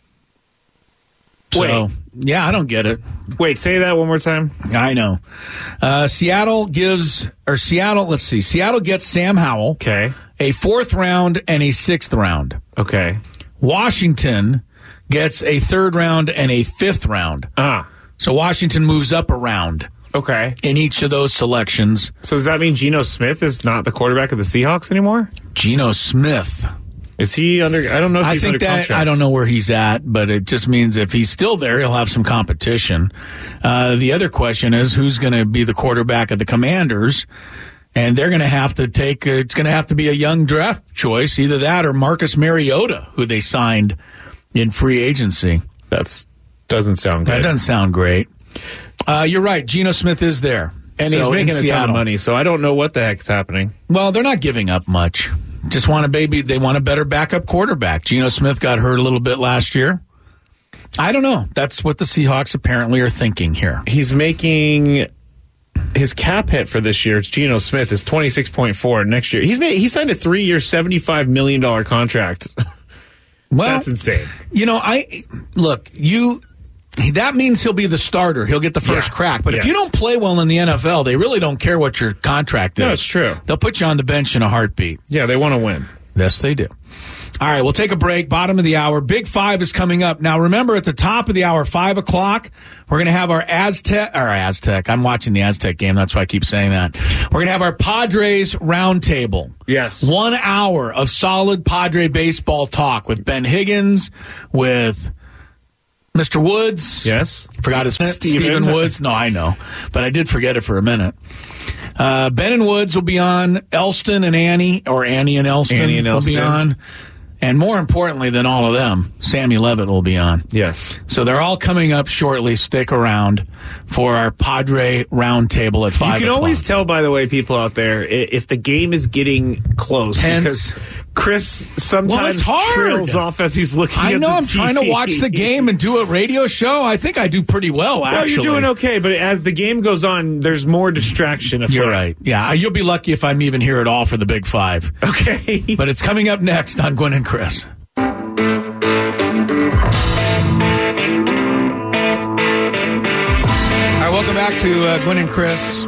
Speaker 3: So,
Speaker 4: Wait.
Speaker 3: yeah, I don't get it.
Speaker 4: Wait, say that one more time.
Speaker 3: I know. Uh, Seattle gives, or Seattle, let's see. Seattle gets Sam Howell.
Speaker 4: Okay.
Speaker 3: A fourth round and a sixth round.
Speaker 4: Okay.
Speaker 3: Washington gets a third round and a fifth round.
Speaker 4: Ah.
Speaker 3: So Washington moves up a round
Speaker 4: Okay.
Speaker 3: in each of those selections.
Speaker 4: So does that mean Geno Smith is not the quarterback of the Seahawks anymore?
Speaker 3: Geno Smith.
Speaker 4: Is he under? I don't know if
Speaker 3: I
Speaker 4: he's
Speaker 3: think
Speaker 4: under
Speaker 3: that
Speaker 4: contract.
Speaker 3: I don't know where he's at, but it just means if he's still there, he'll have some competition. Uh, the other question is who's going to be the quarterback of the Commanders, and they're going to have to take. Uh, it's going to have to be a young draft choice, either that or Marcus Mariota, who they signed in free agency.
Speaker 4: That doesn't sound good.
Speaker 3: That doesn't sound great. Uh, you're right. Geno Smith is there,
Speaker 4: and
Speaker 3: so,
Speaker 4: he's making
Speaker 3: in
Speaker 4: a ton
Speaker 3: Seattle.
Speaker 4: of money, so I don't know what the heck's happening.
Speaker 3: Well, they're not giving up much. Just want a baby. They want a better backup quarterback. Geno Smith got hurt a little bit last year. I don't know. That's what the Seahawks apparently are thinking here.
Speaker 4: He's making his cap hit for this year. It's Geno Smith is twenty-six point four next year. He's made he signed a three-year, seventy-five million dollars contract.
Speaker 3: Well,
Speaker 4: that's insane.
Speaker 3: You know, I look, you that means he'll be the starter. He'll get the first
Speaker 4: Yeah.
Speaker 3: crack. But
Speaker 4: Yes.
Speaker 3: if you don't play well in the N F L, they really don't care what your contract is.
Speaker 4: No, it's true.
Speaker 3: They'll put you on the bench in a heartbeat.
Speaker 4: Yeah, they want to win.
Speaker 3: Yes, they do. All right, we'll take a break. Bottom of the hour. Big Five is coming up. Now, remember, at the top of the hour, five o'clock, we're going to have our Aztec, or Aztec. I'm watching the Aztec game. That's why I keep saying that. We're going to have our Padres roundtable.
Speaker 4: Yes.
Speaker 3: One hour of solid Padre baseball talk with Ben Higgins, with Mister Woods.
Speaker 4: Yes.
Speaker 3: Forgot his name.
Speaker 4: Steven.
Speaker 3: Steven Woods. No, I know. But I did forget it for a minute. Uh, Ben and Woods will be on. Elston and Annie, or Annie and Elston,
Speaker 4: Annie and
Speaker 3: will be
Speaker 4: Elston.
Speaker 3: on. And more importantly than all of them, Sammy Levitt will be on.
Speaker 4: Yes.
Speaker 3: So they're all coming up shortly. Stick around for our Padre roundtable at five
Speaker 4: You can
Speaker 3: o'clock.
Speaker 4: always tell, by the way, people out there, i- if the game is getting close.
Speaker 3: Tense.
Speaker 4: Because Chris sometimes
Speaker 3: Well, it's hard.
Speaker 4: trails off as he's looking
Speaker 3: I
Speaker 4: at
Speaker 3: know
Speaker 4: the
Speaker 3: I'm
Speaker 4: T V.
Speaker 3: trying to watch the game and do a radio show. I think I do pretty well,
Speaker 4: Well,
Speaker 3: actually.
Speaker 4: you're doing okay, but as the game goes on, there's more distraction. afoot.
Speaker 3: You're right. Yeah, you'll be lucky if I'm even here at all for the Big Five.
Speaker 4: Okay.
Speaker 3: But it's coming up next on Gwynn and Chris. All right, welcome back to uh, Gwynn and Chris.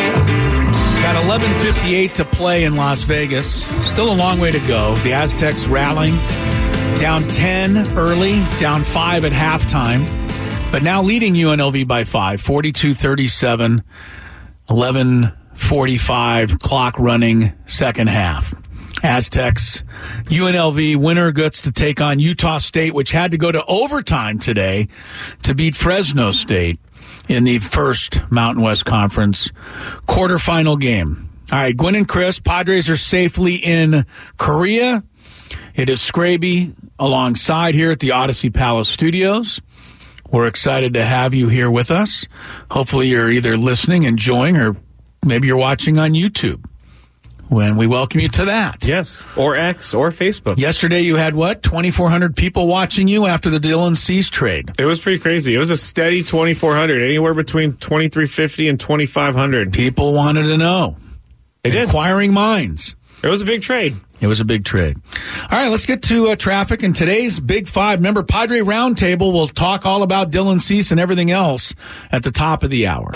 Speaker 3: Got eleven fifty-eight to play in Las Vegas. Still a long way to go. The Aztecs rallying. Down ten early, down five at halftime. But now leading U N L V by five, forty-two thirty-seven, eleven forty-five, clock running, second half. Aztecs, U N L V winner gets to take on Utah State, which had to go to overtime today to beat Fresno State in the first Mountain West Conference quarterfinal game. All right, Gwynn and Chris, Padres are safely in Korea. It is Scraby alongside here at the Odyssey Palace Studios. We're excited to have you here with us. Hopefully you're either listening, enjoying, or maybe you're watching on YouTube. When we welcome you to that.
Speaker 4: Yes, or X, or Facebook.
Speaker 3: Yesterday you had, what, twenty-four hundred people watching you after the Dylan Cease trade.
Speaker 4: It was pretty crazy. It was a steady twenty-four hundred, anywhere between twenty-three fifty and twenty-five hundred.
Speaker 3: People wanted to know.
Speaker 4: They did.
Speaker 3: Inquiring minds.
Speaker 4: It was a big trade.
Speaker 3: It was a big trade. All right, let's get to uh, traffic and today's Big Five. Remember, Padre Roundtable will talk all about Dylan Cease and everything else at the top of the hour.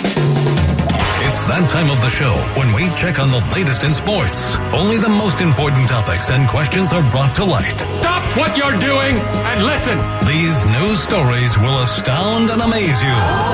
Speaker 5: It's that time of the show when we check on the latest in sports. Only the most important topics and questions are brought to light.
Speaker 11: Stop what you're doing and listen.
Speaker 5: These news stories will astound and amaze you.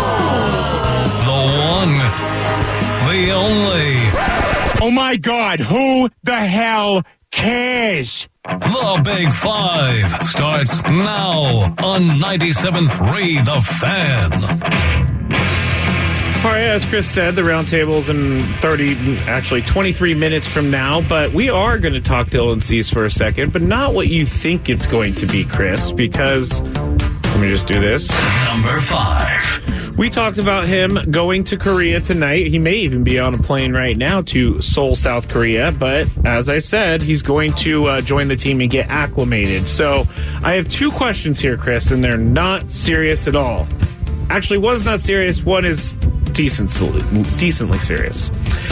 Speaker 5: The one, the only.
Speaker 11: Oh my God, who the hell cares?
Speaker 5: The Big Five starts now on ninety-seven point three The Fan.
Speaker 4: All right, as Chris said, the roundtable's in thirty, actually twenty-three minutes from now, but we are going to talk Dylan Cease for a second, but not what you think it's going to be, Chris, because, let me just do this.
Speaker 5: Number five.
Speaker 4: We talked about him going to Korea tonight. He may even be on a plane right now to Seoul, South Korea, but as I said, he's going to uh, join the team and get acclimated. So I have two questions here, Chris, and they're not serious at all. Actually, one's not serious, one is decently, decently serious.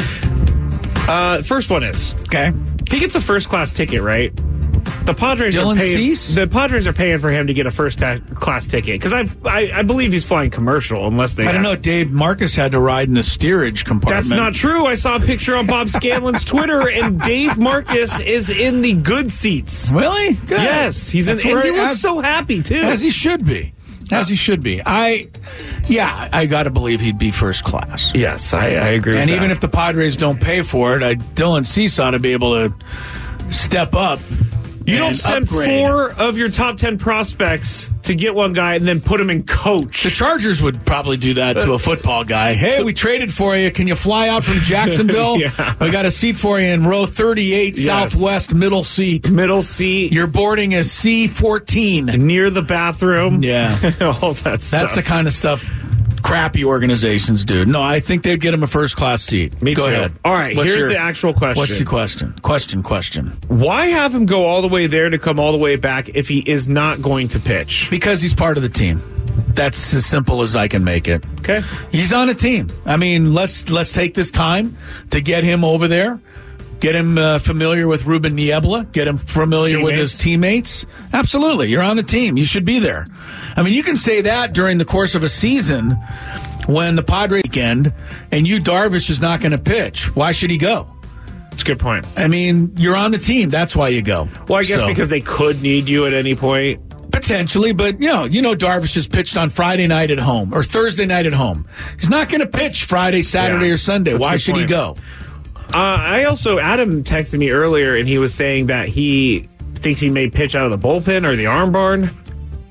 Speaker 4: Uh, first one is,
Speaker 3: okay,
Speaker 4: he gets a first-class ticket, right? The Padres
Speaker 3: Dylan
Speaker 4: are paying.
Speaker 3: Cease?
Speaker 4: The Padres are paying for him to get a first-class ticket because I, I believe he's flying commercial, unless they.
Speaker 3: I don't
Speaker 4: have
Speaker 3: know. Dave Marcus had to ride in the steerage compartment.
Speaker 4: That's not true. I saw a picture on Bob Scanlon's Twitter, and Dave Marcus is in the good seats.
Speaker 3: Really? Good.
Speaker 4: Yes, he's in,
Speaker 3: That's
Speaker 4: and
Speaker 3: where
Speaker 4: he
Speaker 3: he
Speaker 4: looks
Speaker 3: has-
Speaker 4: so happy too.
Speaker 3: As he should be. As he should be. I, yeah, I got to believe he'd be first class.
Speaker 4: Yes, I, I agree.
Speaker 3: And
Speaker 4: with
Speaker 3: even
Speaker 4: that.
Speaker 3: if the Padres don't pay for it, I, Dylan Cease ought to be able to step up.
Speaker 4: You don't
Speaker 3: and
Speaker 4: send
Speaker 3: upgrade.
Speaker 4: four of your top ten prospects to get one guy and then put him in coach.
Speaker 3: The Chargers would probably do that to a football guy. Hey, we traded for you. Can you fly out from Jacksonville?
Speaker 4: Yeah.
Speaker 3: We got a seat for you in row thirty-eight,
Speaker 4: Yes.
Speaker 3: Southwest, middle seat.
Speaker 4: Middle seat.
Speaker 3: Your boarding is C fourteen.
Speaker 4: Near the bathroom.
Speaker 3: Yeah.
Speaker 4: All that stuff.
Speaker 3: That's the kind of stuff crappy organizations do. No, I think they'd get him a first-class seat.
Speaker 4: Me
Speaker 3: Go
Speaker 4: too.
Speaker 3: ahead.
Speaker 4: All right,
Speaker 3: What's
Speaker 4: here's
Speaker 3: your-
Speaker 4: the actual question.
Speaker 3: What's the question? Question, question.
Speaker 4: Why have him go all the way there to come all the way back if he is not going to pitch?
Speaker 3: Because he's part of the team. That's as simple as I can make it.
Speaker 4: Okay.
Speaker 3: He's on a team. I mean, let's let's take this time to get him over there. Get him uh, familiar with Ruben Niebla. Get him familiar with his teammates. Absolutely. You're on the team. You should be there. I mean, you can say that during the course of a season when the Padres weekend and you, Darvish, is not going to pitch. Why should he go?
Speaker 4: That's a good point.
Speaker 3: I mean, you're on the team. That's why you go.
Speaker 4: Well, I guess
Speaker 3: So-
Speaker 4: because they could need you at any point.
Speaker 3: Potentially, but you know, you know, Darvish has pitched on Friday night at home or Thursday night at home. He's not going to pitch Friday, Saturday,
Speaker 4: Yeah,
Speaker 3: or Sunday.
Speaker 4: that's a
Speaker 3: Why
Speaker 4: good
Speaker 3: should he
Speaker 4: point.
Speaker 3: go?
Speaker 4: Uh, I also, Adam texted me earlier, and he was saying that he thinks he may pitch out of the bullpen or the arm barn.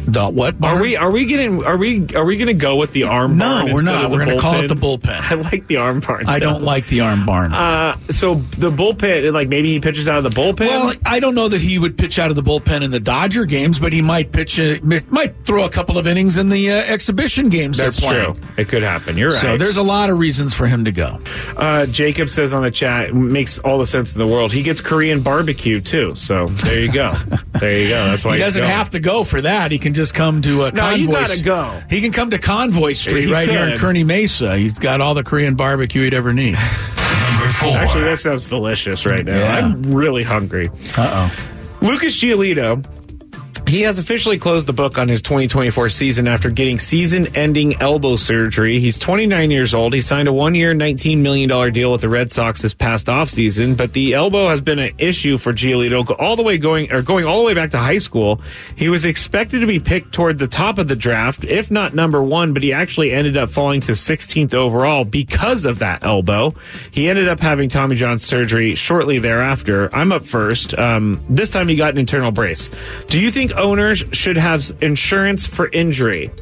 Speaker 3: The what barn?
Speaker 4: Are we are we getting are we are we going to go with the arm
Speaker 3: No,
Speaker 4: barn?
Speaker 3: we're
Speaker 4: instead
Speaker 3: not.
Speaker 4: of the
Speaker 3: We're going to call it the
Speaker 4: bullpen?
Speaker 3: bullpen.
Speaker 4: I like the arm barn.
Speaker 3: I
Speaker 4: though.
Speaker 3: don't like the arm barn.
Speaker 4: Uh, so the bullpen, like maybe he pitches out of the bullpen.
Speaker 3: Well, I don't know that he would pitch out of the bullpen in the Dodger games, but he might pitch, a, might throw a couple of innings in the uh, exhibition games.
Speaker 4: That's
Speaker 3: they're playing.
Speaker 4: true. It could happen. You're right.
Speaker 3: So there's a lot of reasons for him to go.
Speaker 4: Uh, Jacob says on the chat, makes all the sense in the world. He gets Korean barbecue too. So there you go. There you go. That's why
Speaker 3: he
Speaker 4: he's
Speaker 3: doesn't
Speaker 4: going.
Speaker 3: have to go for that. He can just come to a
Speaker 4: No,
Speaker 3: Convoy.
Speaker 4: you gotta go.
Speaker 3: He can come to Convoy Street
Speaker 4: He
Speaker 3: right here in
Speaker 4: could.
Speaker 3: Kearney Mesa. He's got all the Korean barbecue he'd ever need.
Speaker 5: Number four.
Speaker 4: Actually, that sounds delicious right now.
Speaker 3: Yeah.
Speaker 4: I'm really hungry.
Speaker 3: Uh oh.
Speaker 4: Lucas Giolito, he has officially closed the book on his twenty twenty-four season after getting season-ending elbow surgery. He's twenty-nine years old. He signed a one-year, nineteen million dollars deal with the Red Sox this past offseason, but the elbow has been an issue for Giolito all the way going or going all the way back to high school. He was expected to be picked toward the top of the draft, if not number one, but he actually ended up falling to sixteenth overall because of that elbow. He ended up having Tommy John surgery shortly thereafter. I'm up first. Um, this time he got an internal brace. Do you think owners should have insurance for injury?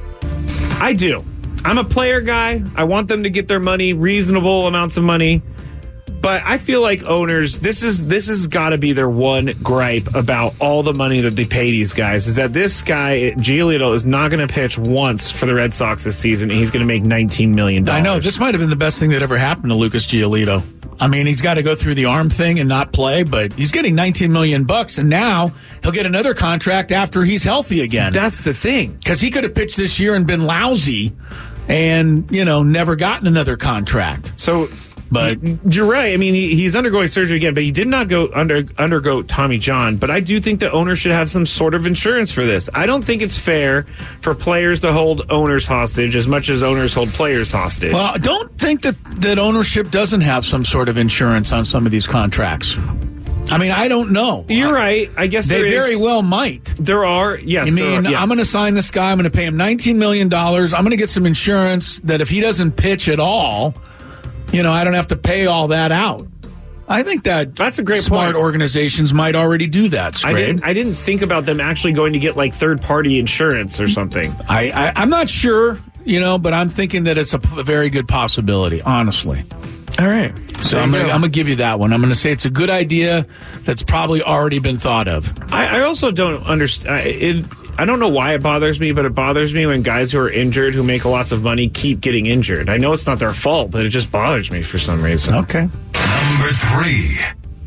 Speaker 4: I do. I'm a player guy. I want them to get their money, reasonable amounts of money. But I feel like owners, this is this has got to be their one gripe about all the money that they pay these guys, is that this guy, Giolito, is not going to pitch once for the Red Sox this season, and he's going to make nineteen million dollars.
Speaker 3: I know. This might have been the best thing that ever happened to Lucas Giolito. I mean, he's got to go through the arm thing and not play, but he's getting nineteen million bucks, and now he'll get another contract after he's healthy again.
Speaker 4: That's the thing.
Speaker 3: Because he could have pitched this year and been lousy and, you know, never gotten another contract.
Speaker 4: So...
Speaker 3: But
Speaker 4: you're right. I mean, he, he's undergoing surgery again, but he did not go under undergo Tommy John. But I do think the owner should have some sort of insurance for this. I don't think it's fair for players to hold owners hostage as much as owners hold players hostage.
Speaker 3: Well, I don't think that, that ownership doesn't have some sort of insurance on some of these contracts. I mean, I don't know.
Speaker 4: You're right. I guess
Speaker 3: they
Speaker 4: there
Speaker 3: very
Speaker 4: is,
Speaker 3: well might.
Speaker 4: There are, yes.
Speaker 3: I mean,
Speaker 4: are, yes.
Speaker 3: I'm going to sign this guy. I'm going to pay him nineteen million dollars. I'm going to get some insurance that if he doesn't pitch at all, you know, I don't have to pay all that out. I think that
Speaker 4: that's a great
Speaker 3: smart
Speaker 4: point.
Speaker 3: organizations might already do that.
Speaker 4: I didn't, I didn't think about them actually going to get like third party insurance or something.
Speaker 3: I, I, I'm not sure, you know, but I'm thinking that it's a, p- a very good possibility, honestly.
Speaker 4: All right.
Speaker 3: So I'm going to give you that one. I'm going to say it's a good idea that's probably already been thought of.
Speaker 4: I, I also don't understand. It, I don't know why it bothers me, but it bothers me when guys who are injured, who make lots of money, keep getting injured. I know it's not their fault, but it just bothers me for some reason.
Speaker 3: Okay.
Speaker 5: Number three.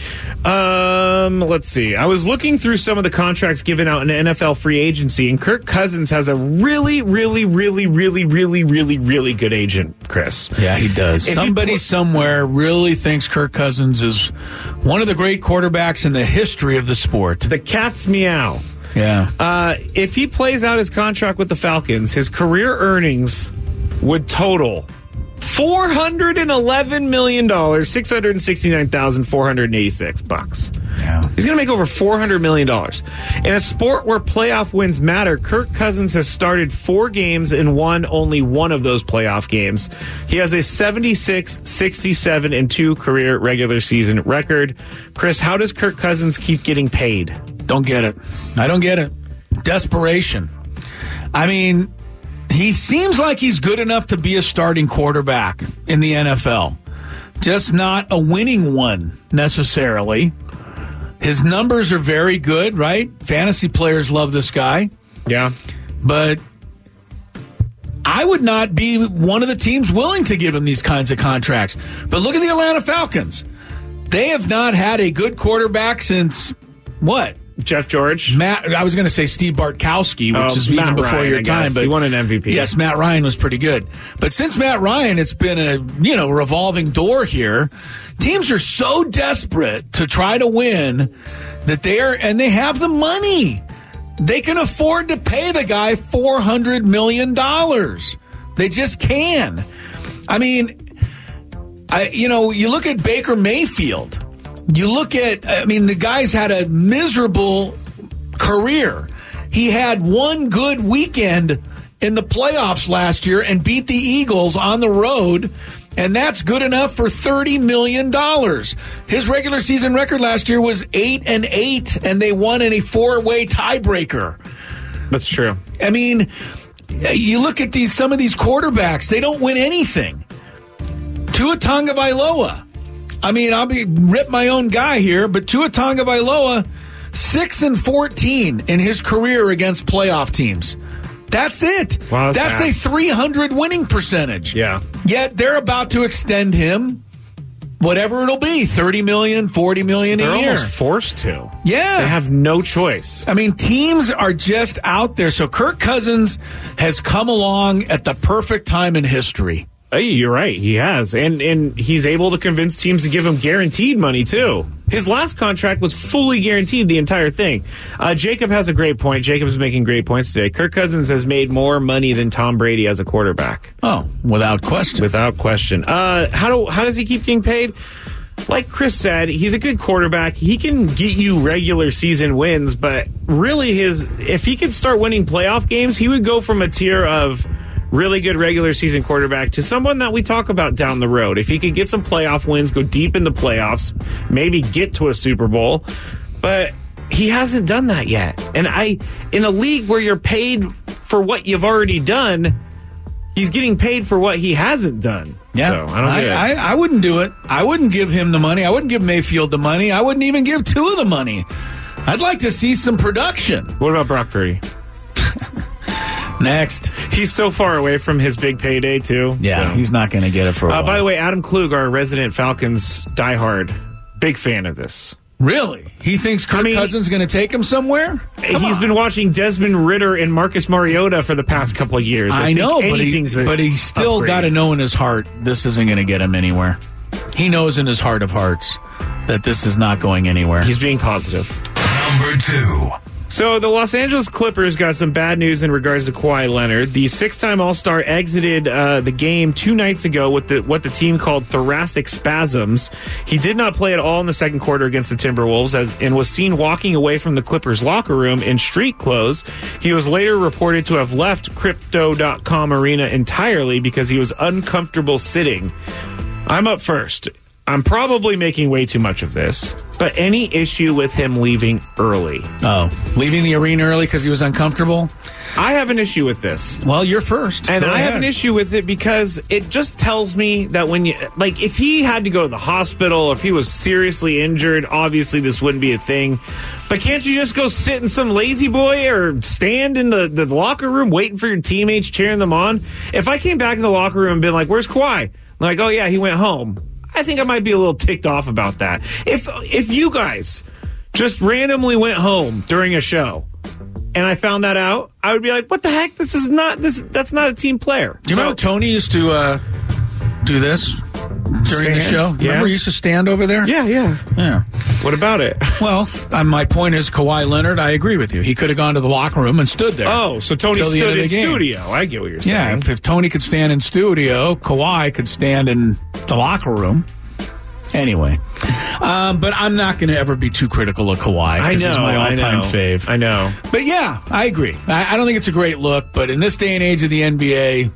Speaker 4: Um, let's see. I was looking through some of the contracts given out in N F L free agency, and Kirk Cousins has a really, really, really, really, really, really, really good agent, Chris.
Speaker 3: Yeah, he does.
Speaker 4: If
Speaker 3: Somebody
Speaker 4: put,
Speaker 3: somewhere really thinks Kirk Cousins is one of the great quarterbacks in the history of the sport.
Speaker 4: The cat's meow.
Speaker 3: Yeah.
Speaker 4: Uh, if he plays out his contract with the Falcons, his career earnings would total four hundred eleven million dollars, six hundred sixty-nine thousand four hundred eighty-six bucks.
Speaker 3: Yeah.
Speaker 4: He's going to make over four hundred million dollars. In a sport where playoff wins matter, Kirk Cousins has started four games and won only one of those playoff games. He has a seventy-six, sixty-seven, and two career regular season record. Chris, how does Kirk Cousins keep getting paid?
Speaker 3: Don't get it. I don't get it. Desperation. I mean, he seems like he's good enough to be a starting quarterback in the N F L. Just not a winning one, necessarily. His numbers are very good, right? Fantasy players love this guy.
Speaker 4: Yeah.
Speaker 3: But I would not be one of the teams willing to give him these kinds of contracts. But look at the Atlanta Falcons. They have not had a good quarterback since, what?
Speaker 4: Jeff George.
Speaker 3: Matt, I was going to say Steve Bartkowski, which
Speaker 4: oh,
Speaker 3: is even
Speaker 4: Matt
Speaker 3: before
Speaker 4: Ryan,
Speaker 3: your
Speaker 4: I
Speaker 3: time.
Speaker 4: guess.
Speaker 3: But
Speaker 4: he won an M V P.
Speaker 3: Yes, Matt Ryan was pretty good. But since Matt Ryan, it's been a you know revolving door here. Teams are so desperate to try to win that they are, and they have the money. They can afford to pay the guy four hundred million dollars. They just can. I mean, I you know, you look at Baker Mayfield. You look at, I mean, the guy's had a miserable career. He had one good weekend in the playoffs last year and beat the Eagles on the road, and that's good enough for thirty million dollars. His regular season record last year was eight and eight, and they won in a four-way tiebreaker.
Speaker 4: That's true.
Speaker 3: I mean, you look at these some of these quarterbacks, they don't win anything. Tua Tagovailoa. I mean, I'll be rip my own guy here, but Tua Tagovailoa, six and fourteen in his career against playoff teams. That's it.
Speaker 4: Wow, that's
Speaker 3: that's
Speaker 4: bad.
Speaker 3: a three hundred winning percentage.
Speaker 4: Yeah.
Speaker 3: Yet they're about to extend him, whatever it'll be, thirty million, forty million
Speaker 4: They're
Speaker 3: a year.
Speaker 4: almost forced to.
Speaker 3: Yeah.
Speaker 4: They have no choice.
Speaker 3: I mean, teams are just out there. So Kirk Cousins has come along at the perfect time in history.
Speaker 4: Hey, you're right. He has. And and he's able to convince teams to give him guaranteed money, too. His last contract was fully guaranteed, the entire thing. Uh, Jacob has a great point. Jacob is making great points today. Kirk Cousins has made more money than Tom Brady as a quarterback.
Speaker 3: Oh, without question.
Speaker 4: Without question. Uh, how do how does he keep getting paid? Like Chris said, he's a good quarterback. He can get you regular season wins, but really his if he could start winning playoff games, he would go from a tier of really good regular season quarterback to someone that we talk about down the road. If he could get some playoff wins, go deep in the playoffs, maybe get to a Super Bowl, but he hasn't done that yet. And I, in a league where you're paid for what you've already done, he's getting paid for what he hasn't done.
Speaker 3: Yeah,
Speaker 4: so, I don't
Speaker 3: I,
Speaker 4: get it.
Speaker 3: I, I wouldn't do it. I wouldn't give him the money. I wouldn't give Mayfield the money. I wouldn't even give Tua the money. I'd like to see some production.
Speaker 4: What about Brock Purdy?
Speaker 3: Next.
Speaker 4: He's so far away from his big payday, too.
Speaker 3: Yeah,
Speaker 4: so.
Speaker 3: he's not going to get it for a
Speaker 4: uh,
Speaker 3: while.
Speaker 4: By the way, Adam Klug, our resident Falcons diehard, big fan of this.
Speaker 3: Really? He thinks Kirk I mean, Cousins is going to take him somewhere? Come
Speaker 4: he's
Speaker 3: on.
Speaker 4: been watching Desmond Ridder and Marcus Mariota for the past couple of years. I,
Speaker 3: I know, but, he,
Speaker 4: a,
Speaker 3: but he's still got to know in his heart this isn't going to get him anywhere. He knows in his heart of hearts that this is not going anywhere.
Speaker 4: He's being positive.
Speaker 5: Number two.
Speaker 4: So the Los Angeles Clippers got some bad news in regards to Kawhi Leonard. The six-time All-Star exited uh, the game two nights ago with the, what the team called thoracic spasms. He did not play at all in the second quarter against the Timberwolves as, and was seen walking away from the Clippers locker room in street clothes. He was later reported to have left Crypto dot com arena entirely because he was uncomfortable sitting. I'm up first. I'm probably making way too much of this, but any issue with him leaving early?
Speaker 3: Oh, leaving the arena early because he was uncomfortable?
Speaker 4: I have an issue with this.
Speaker 3: Well, you're first.
Speaker 4: And
Speaker 3: Go
Speaker 4: I
Speaker 3: ahead.
Speaker 4: have an issue with it because it just tells me that when you, like, if he had to go to the hospital or if he was seriously injured, obviously this wouldn't be a thing. But can't you just go sit in some lazy boy or stand in the, the locker room waiting for your teammates, cheering them on? If I came back in the locker room and been like, where's Kawhi? Like, oh, yeah, he went home. I think I might be a little ticked off about that. If if you guys just randomly went home during a show and I found that out, I would be like, what the heck? This is not this that's not a team player.
Speaker 3: Do you
Speaker 4: so,
Speaker 3: remember Tony used to uh, do this during
Speaker 4: stand?
Speaker 3: the show?
Speaker 4: Yeah.
Speaker 3: Remember he used to stand over there?
Speaker 4: Yeah, yeah.
Speaker 3: Yeah.
Speaker 4: What about it?
Speaker 3: Well, uh, my point is Kawhi Leonard, I agree with you. He could have gone to the locker room and stood there.
Speaker 4: Oh, so Tony
Speaker 3: till the end
Speaker 4: stood
Speaker 3: of
Speaker 4: in
Speaker 3: the game.
Speaker 4: studio. I get what you're saying.
Speaker 3: Yeah, if, if Tony could stand in studio, Kawhi could stand in the locker room. Anyway, um, but I'm not going to ever be too critical of Kawhi.
Speaker 4: I know.
Speaker 3: He's my all-time
Speaker 4: I know,
Speaker 3: fave.
Speaker 4: I know.
Speaker 3: But yeah, I agree. I, I don't think it's a great look, but in this day and age of the N B A,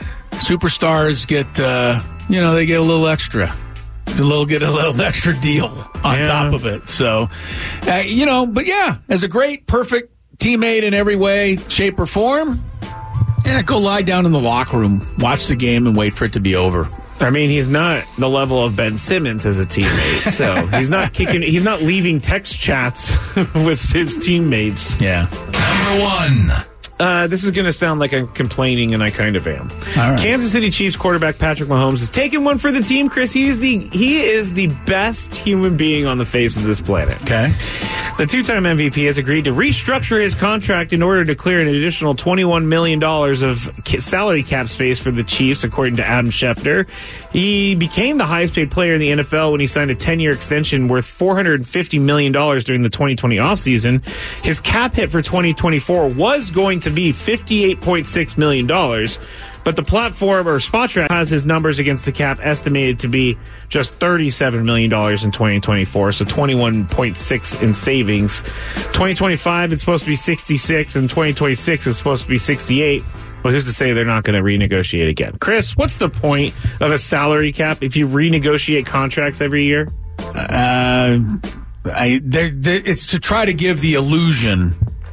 Speaker 3: superstars get, uh, you know, they get a little extra. A little get a little extra deal on
Speaker 4: Yeah.
Speaker 3: top of it. So, uh, you know, but yeah, as a great, perfect teammate in every way, shape, or form, yeah, go lie down in the locker room, watch the game, and wait for it to be over.
Speaker 4: I mean, he's not the level of Ben Simmons as a teammate, so he's not kicking. He's not leaving text chats with his teammates.
Speaker 3: Yeah.
Speaker 5: Number one.
Speaker 4: Uh, this is going to sound like I'm complaining, and I kind of am.
Speaker 3: All right.
Speaker 4: Kansas City Chiefs quarterback Patrick Mahomes is taking one for the team. Chris, he is the he is the best human being on the face of this planet.
Speaker 3: Okay.
Speaker 4: The two-time M V P has agreed to restructure his contract in order to clear an additional twenty-one million dollars of salary cap space for the Chiefs, according to Adam Schefter. He became the highest-paid player in the N F L when he signed a ten-year extension worth four hundred fifty million dollars during the twenty twenty offseason. His cap hit for twenty twenty-four was going to be fifty-eight point six million dollars, but the platform or Spotrac has his numbers against the cap estimated to be just thirty-seven million dollars in twenty twenty-four, so twenty-one point six in savings. twenty twenty-five, it's supposed to be sixty-six, and twenty twenty-six, it's supposed to be sixty-eight. Well, who's to say they're not going to renegotiate again? Chris, what's the point of a salary cap if you renegotiate contracts every year?
Speaker 3: Uh, I, they're, they're, it's to try to give the illusion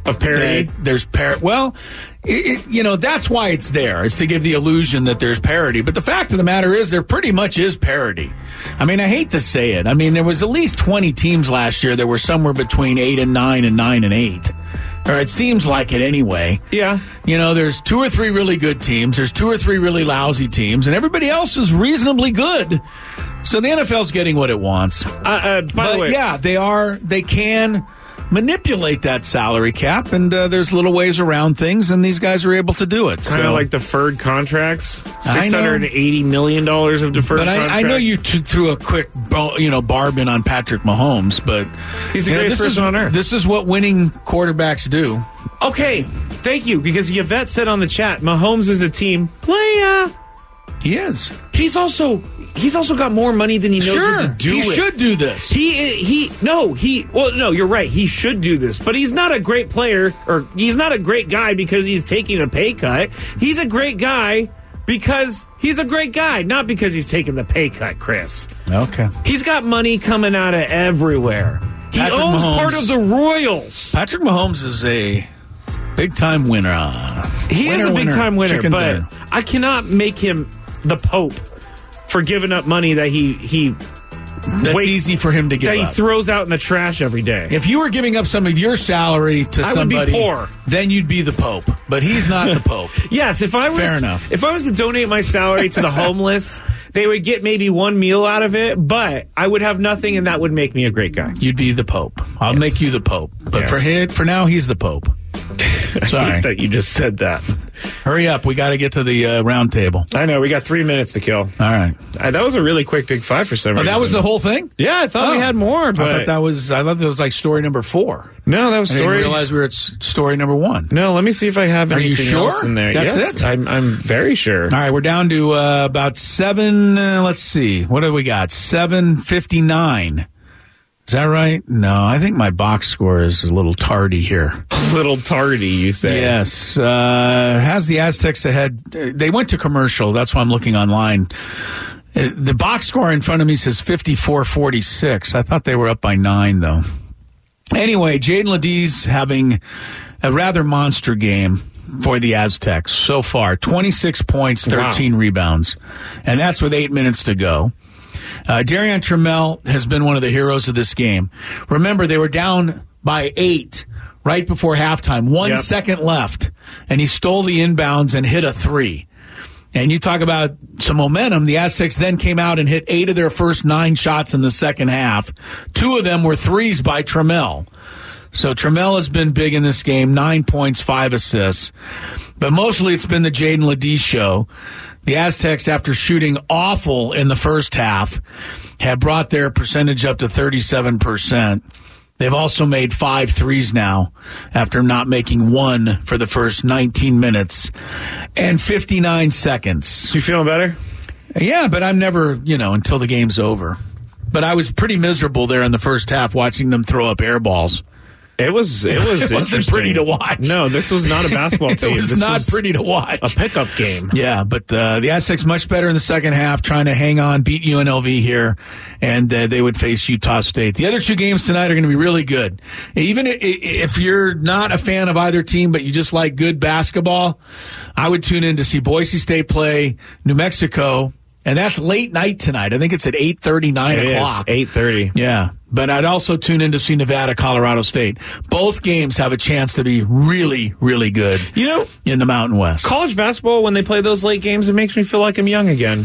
Speaker 4: Of parody?
Speaker 3: That there's par. Well, it, it, you know, that's why it's there, is to give the illusion that there's parody. But the fact of the matter is there pretty much is parody. I mean, I hate to say it. I mean, there was at least twenty teams last year that were somewhere between eight and nine and nine and eight. Or it seems like it anyway.
Speaker 4: Yeah.
Speaker 3: You know, there's two or three really good teams. There's two or three really lousy teams. And everybody else is reasonably good. So the N F L's getting what it wants.
Speaker 4: Uh, uh, by
Speaker 3: but
Speaker 4: the way,
Speaker 3: yeah, they are. They can manipulate that salary cap, and uh, there's little ways around things, and these guys are able to do it.
Speaker 4: Kind of
Speaker 3: so.
Speaker 4: like deferred contracts, six hundred eighty million dollars of deferred.
Speaker 3: But I,
Speaker 4: contracts.
Speaker 3: I know you t- threw a quick, you know, barb in on Patrick Mahomes, but
Speaker 4: he's the
Speaker 3: you know,
Speaker 4: greatest
Speaker 3: this
Speaker 4: person
Speaker 3: is,
Speaker 4: on earth.
Speaker 3: This is what winning quarterbacks do.
Speaker 4: Okay, thank you, because Yvette said on the chat, Mahomes is a team player.
Speaker 3: He is.
Speaker 4: He's also he's also got more money than he knows
Speaker 3: sure,
Speaker 4: what to do
Speaker 3: he
Speaker 4: with.
Speaker 3: should do this.
Speaker 4: He he no he well no you're right, he should do this, but he's not a great player, or he's not a great guy because he's taking a pay cut. He's a great guy because he's a great guy, not because he's taking the pay cut, Chris.
Speaker 3: Okay.
Speaker 4: He's got money coming out of everywhere. He
Speaker 3: Patrick
Speaker 4: owns
Speaker 3: Mahomes,
Speaker 4: part of the Royals.
Speaker 3: Patrick Mahomes is a big time winner.
Speaker 4: He
Speaker 3: winner,
Speaker 4: is a big time winner,
Speaker 3: winner
Speaker 4: but
Speaker 3: dinner.
Speaker 4: I cannot make him the Pope for giving up money that he he
Speaker 3: That's
Speaker 4: waits,
Speaker 3: easy for him to give
Speaker 4: that
Speaker 3: up.
Speaker 4: he throws out in the trash every day.
Speaker 3: If you were giving up some of your salary to
Speaker 4: I
Speaker 3: somebody,
Speaker 4: would be poor.
Speaker 3: Then you'd be the Pope. But he's not the Pope.
Speaker 4: Yes, if I was
Speaker 3: Fair enough.
Speaker 4: If I was to donate my salary to the homeless, they would get maybe one meal out of it, but I would have nothing, and that would make me a great guy.
Speaker 3: You'd be the Pope. I'll
Speaker 4: Yes.
Speaker 3: make you the Pope. But
Speaker 4: Yes.
Speaker 3: for him, for now, he's the Pope. Sorry.
Speaker 4: I hate that you just said that.
Speaker 3: Hurry up. We got to get to the uh, round table.
Speaker 4: I know, we got three minutes to kill.
Speaker 3: All right.
Speaker 4: Uh, that was a really quick Big Five for some
Speaker 3: Oh,
Speaker 4: reason.
Speaker 3: that was the whole thing?
Speaker 4: Yeah, I thought
Speaker 3: Oh.
Speaker 4: we had more, but
Speaker 3: I thought that was, I thought that was like story number four.
Speaker 4: no, that was
Speaker 3: I didn't
Speaker 4: story.
Speaker 3: realize we were at s- story number one.
Speaker 4: No, let me see if I have
Speaker 3: Are you
Speaker 4: anything
Speaker 3: sure?
Speaker 4: else in there.
Speaker 3: That's
Speaker 4: Yes,
Speaker 3: it?
Speaker 4: I'm, I'm very sure.
Speaker 3: All right, we're down to uh, about seven. Uh, let's see, what do we got? Seven fifty-nine. Is that right? No, I think my box score is a little tardy here.
Speaker 4: Little tardy, you say?
Speaker 3: Yes, uh, has the Aztecs ahead. They went to commercial. That's why I'm looking online. Uh, The box score in front of me says fifty-four forty-six. I thought they were up by nine, though. Anyway, Jaden Ledie's having a rather monster game for the Aztecs so far. twenty-six points, thirteen wow. rebounds. And that's with eight minutes to go. Uh, Darian Trammell has been one of the heroes of this game. Remember, they were down by eight right before halftime. One yep. second left. And he stole the inbounds and hit a three. And you talk about some momentum. The Aztecs then came out and hit eight of their first nine shots in the second half. Two of them were threes by Trammell. So Trammell has been big in this game, nine points, five assists. But mostly it's been the Jaden Ledie show. The Aztecs, after shooting awful in the first half, have brought their percentage up to thirty-seven percent. They've also made five threes now after not making one for the first nineteen minutes and fifty-nine seconds.
Speaker 4: You feeling better?
Speaker 3: Yeah, but I'm never, you know, until the game's over. But I was pretty miserable there in the first half watching them throw up air balls.
Speaker 4: It was it was
Speaker 3: it wasn't pretty to watch.
Speaker 4: No, this was not a basketball team.
Speaker 3: It was
Speaker 4: this
Speaker 3: not
Speaker 4: was
Speaker 3: pretty to watch.
Speaker 4: A pickup game.
Speaker 3: Yeah, but uh, the Aztecs much better in the second half, trying to hang on, beat U N L V here, and uh, they would face Utah State. The other two games tonight are going to be really good. Even if you're not a fan of either team, but you just like good basketball, I would tune in to see Boise State play New Mexico. And that's late night tonight. I think it's at eight thirty, nine o'clock.
Speaker 4: eight thirty.
Speaker 3: Yeah. But I'd also tune in to see Nevada, Colorado State. Both games have a chance to be really, really good.
Speaker 4: You know,
Speaker 3: in the Mountain West.
Speaker 4: College basketball, when they play those late games, it makes me feel like I'm young again.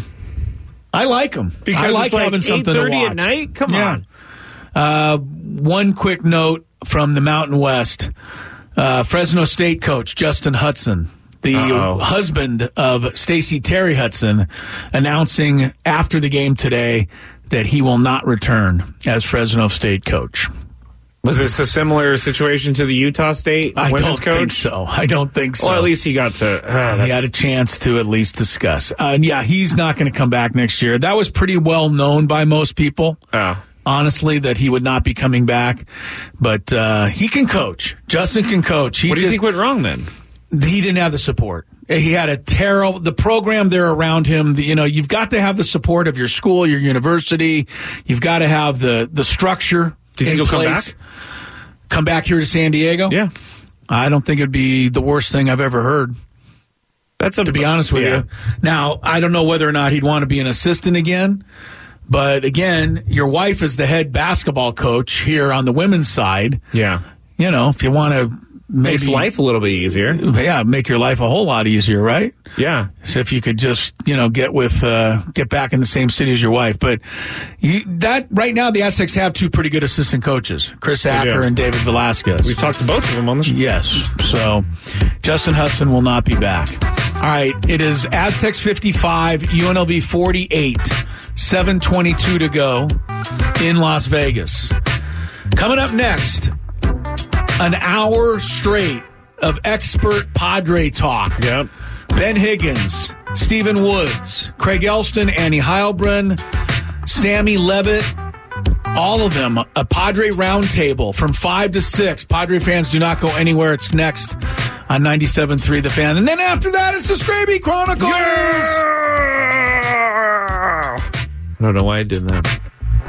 Speaker 3: I like them.
Speaker 4: Because
Speaker 3: I like
Speaker 4: it's like
Speaker 3: having something to watch.
Speaker 4: eight thirty at night? Come
Speaker 3: yeah.
Speaker 4: on.
Speaker 3: Uh, one quick note from the Mountain West. Uh, Fresno State coach Justin Hudson, the Uh-oh. husband of Stacey Terry Hudson, announcing after the game today that he will not return as Fresno State coach.
Speaker 4: Was this a similar situation to the Utah State
Speaker 3: I
Speaker 4: women's
Speaker 3: don't
Speaker 4: coach?
Speaker 3: think so. I don't think so.
Speaker 4: Well, at least he got to... Uh,
Speaker 3: he had a chance to at least discuss. Uh, and yeah, he's not going to come back next year. That was pretty well known by most people.
Speaker 4: Oh.
Speaker 3: Honestly, that he would not be coming back. But uh, he can coach. Justin can coach. He
Speaker 4: what do you
Speaker 3: just,
Speaker 4: think went wrong then?
Speaker 3: He didn't have the support. He had a terrible, the program there around him, the, you know, you've got to have the support of your school, your university. You've got to have the, the structure.
Speaker 4: Do you think he'll come back?
Speaker 3: Come back here to San Diego?
Speaker 4: Yeah.
Speaker 3: I don't think it'd be the worst thing I've ever heard.
Speaker 4: That's a,
Speaker 3: to be honest with
Speaker 4: yeah.
Speaker 3: you. Now, I don't know whether or not he'd want to be an assistant again. But again, your wife is the head basketball coach here on the women's side.
Speaker 4: Yeah.
Speaker 3: You know, if you want to maybe...
Speaker 4: Makes life a little bit easier.
Speaker 3: Yeah, make your life a whole lot easier, right?
Speaker 4: Yeah.
Speaker 3: So if you could just, you know, get with, uh, get back in the same city as your wife. But you, that, right now, the Aztecs have two pretty good assistant coaches, Chris Acker and David Velasquez.
Speaker 4: We've talked to both of them on the show.
Speaker 3: Yes. So Justin Hudson will not be back. All right. It is Aztecs fifty-five, U N L V forty-eight. seven twenty-two to go in Las Vegas. Coming up next, an hour straight of expert Padre talk.
Speaker 4: Yep.
Speaker 3: Ben Higgins, Stephen Woods, Craig Elston, Annie Heilbrunn, Sammy Levitt, all of them. A Padre roundtable from five to six. Padre fans, do not go anywhere. It's next on ninety-seven point three The Fan. And then after that, it's the Scraby Chronicles.
Speaker 4: Yeah! I don't know why I did that.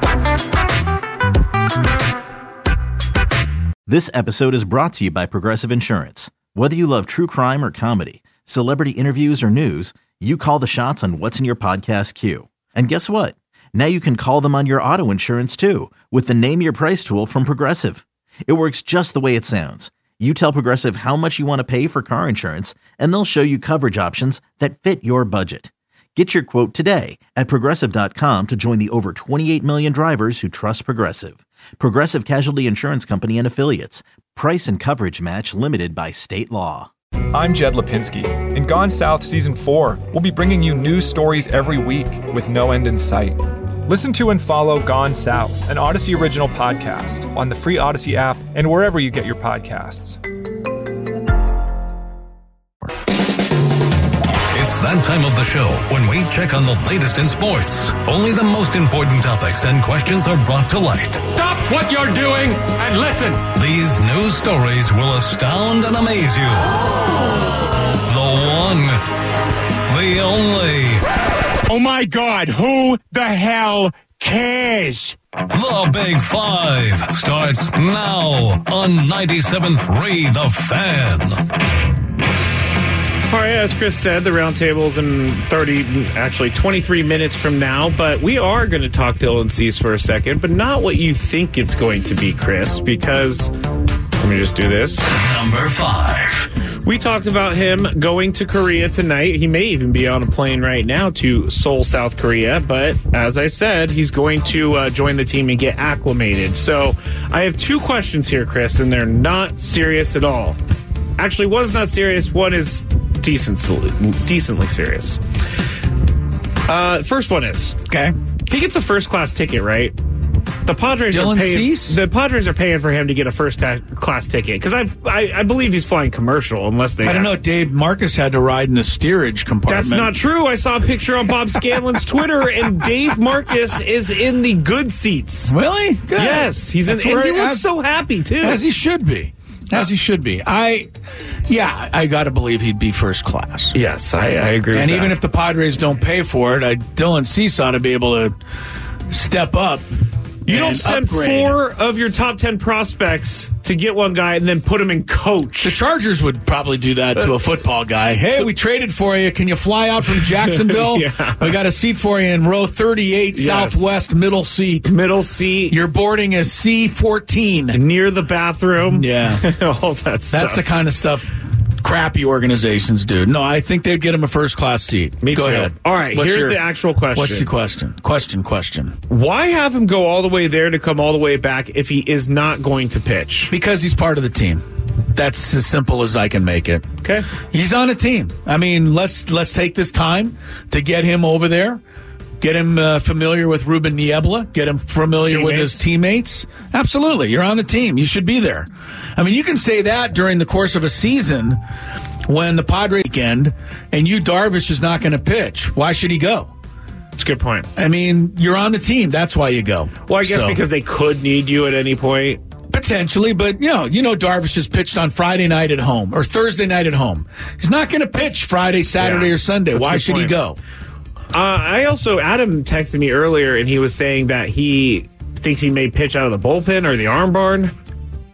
Speaker 1: This episode is brought to you by Progressive Insurance. Whether you love true crime or comedy, celebrity interviews or news, you call the shots on what's in your podcast queue. And guess what? Now you can call them on your auto insurance too with the Name Your Price tool from Progressive. It works just the way it sounds. You tell Progressive how much you want to pay for car insurance, and they'll show you coverage options that fit your budget. Get your quote today at Progressive dot com to join the over twenty-eight million drivers who trust Progressive. Progressive Casualty Insurance Company and Affiliates. Price and coverage match limited by state law.
Speaker 2: I'm Jed Lipinski. In Gone South Season four, we'll be bringing you news stories every week with no end in sight. Listen to and follow Gone South, an Odyssey original podcast, on the free Odyssey app and wherever you get your podcasts.
Speaker 5: It's that time of the show when we check on the latest in sports. Only the most important topics and questions are brought to light.
Speaker 11: Stop what you're doing and listen.
Speaker 5: These news stories will astound and amaze you. The one, the only.
Speaker 11: Oh my God, who the hell cares?
Speaker 5: The Big Five starts now on ninety-seven point three The Fan.
Speaker 4: All right, as Chris said, the roundtable's in thirty, actually twenty-three minutes from now, but we are going to talk Dylan Cease for a second, but not what you think it's going to be, Chris, because, let me just do this.
Speaker 5: Number five.
Speaker 4: We talked about him going to Korea tonight. He may even be on a plane right now to Seoul, South Korea, but as I said, he's going to uh, join the team and get acclimated. So I have two questions here, Chris, and they're not serious at all. Actually, one's not serious, one is decently, decently serious. Uh, first one is,
Speaker 3: okay,
Speaker 4: he gets a first-class ticket, right? The Padres
Speaker 3: Dylan
Speaker 4: are paying.
Speaker 3: Cease?
Speaker 4: The Padres are paying for him to get a first-class ticket because I, I believe he's flying commercial, unless they.
Speaker 3: I don't
Speaker 4: have.
Speaker 3: know. Dave Marcus had to ride in the steerage compartment.
Speaker 4: That's not true. I saw a picture on Bob Scanlon's Twitter, and Dave Marcus is in the good seats.
Speaker 3: Really? Good.
Speaker 4: Yes, he's
Speaker 3: That's
Speaker 4: in. And
Speaker 3: where
Speaker 4: he
Speaker 3: I-
Speaker 4: looks
Speaker 3: as-
Speaker 4: so happy too,
Speaker 3: As he should be. As he should be. I, yeah, I got to believe he'd be first class.
Speaker 4: Yes, I, I agree.
Speaker 3: And
Speaker 4: with
Speaker 3: even
Speaker 4: that.
Speaker 3: if the Padres don't pay for it, I, Dylan Cease ought to be able to step up.
Speaker 4: You don't
Speaker 3: and
Speaker 4: send
Speaker 3: upgrade.
Speaker 4: four of your top ten prospects to get one guy and then put him in coach.
Speaker 3: The Chargers would probably do that to a football guy. Hey, we traded for you. Can you fly out from Jacksonville?
Speaker 4: Yeah.
Speaker 3: We got a seat for you in row thirty-eight,
Speaker 4: Yes.
Speaker 3: Southwest, middle seat.
Speaker 4: Middle seat.
Speaker 3: Your boarding is C fourteen.
Speaker 4: Near the bathroom.
Speaker 3: Yeah.
Speaker 4: All that stuff.
Speaker 3: That's the kind of stuff crappy organizations do. No, I think they'd get him a first-class seat.
Speaker 4: Me
Speaker 3: Go
Speaker 4: too.
Speaker 3: ahead.
Speaker 4: All right,
Speaker 3: What's
Speaker 4: here's
Speaker 3: your-
Speaker 4: the actual question.
Speaker 3: What's the question? Question, question.
Speaker 4: Why have him go all the way there to come all the way back if he is not going to pitch?
Speaker 3: Because he's part of the team. That's as simple as I can make it.
Speaker 4: Okay.
Speaker 3: He's on a team. I mean, let's let's take this time to get him over there, get him uh, familiar with Ruben Niebla, get him familiar with his teammates. Absolutely. You're on the team. You should be there. I mean, you can say that during the course of a season when the Padres weekend and you Darvish is not going to pitch. Why should he go?
Speaker 4: That's a good point.
Speaker 3: I mean, you're on the team. That's why you go.
Speaker 4: Well, I guess
Speaker 3: So-
Speaker 4: because they could need you at any point.
Speaker 3: Potentially, but you know, you know, Darvish has pitched on Friday night at home or Thursday night at home. He's not going to pitch Friday, Saturday,
Speaker 4: Yeah,
Speaker 3: or Sunday.
Speaker 4: that's a
Speaker 3: Why
Speaker 4: good
Speaker 3: should he
Speaker 4: point.
Speaker 3: go?
Speaker 4: Uh, I also, Adam texted me earlier, and he was saying that he thinks he may pitch out of the bullpen or the arm barn.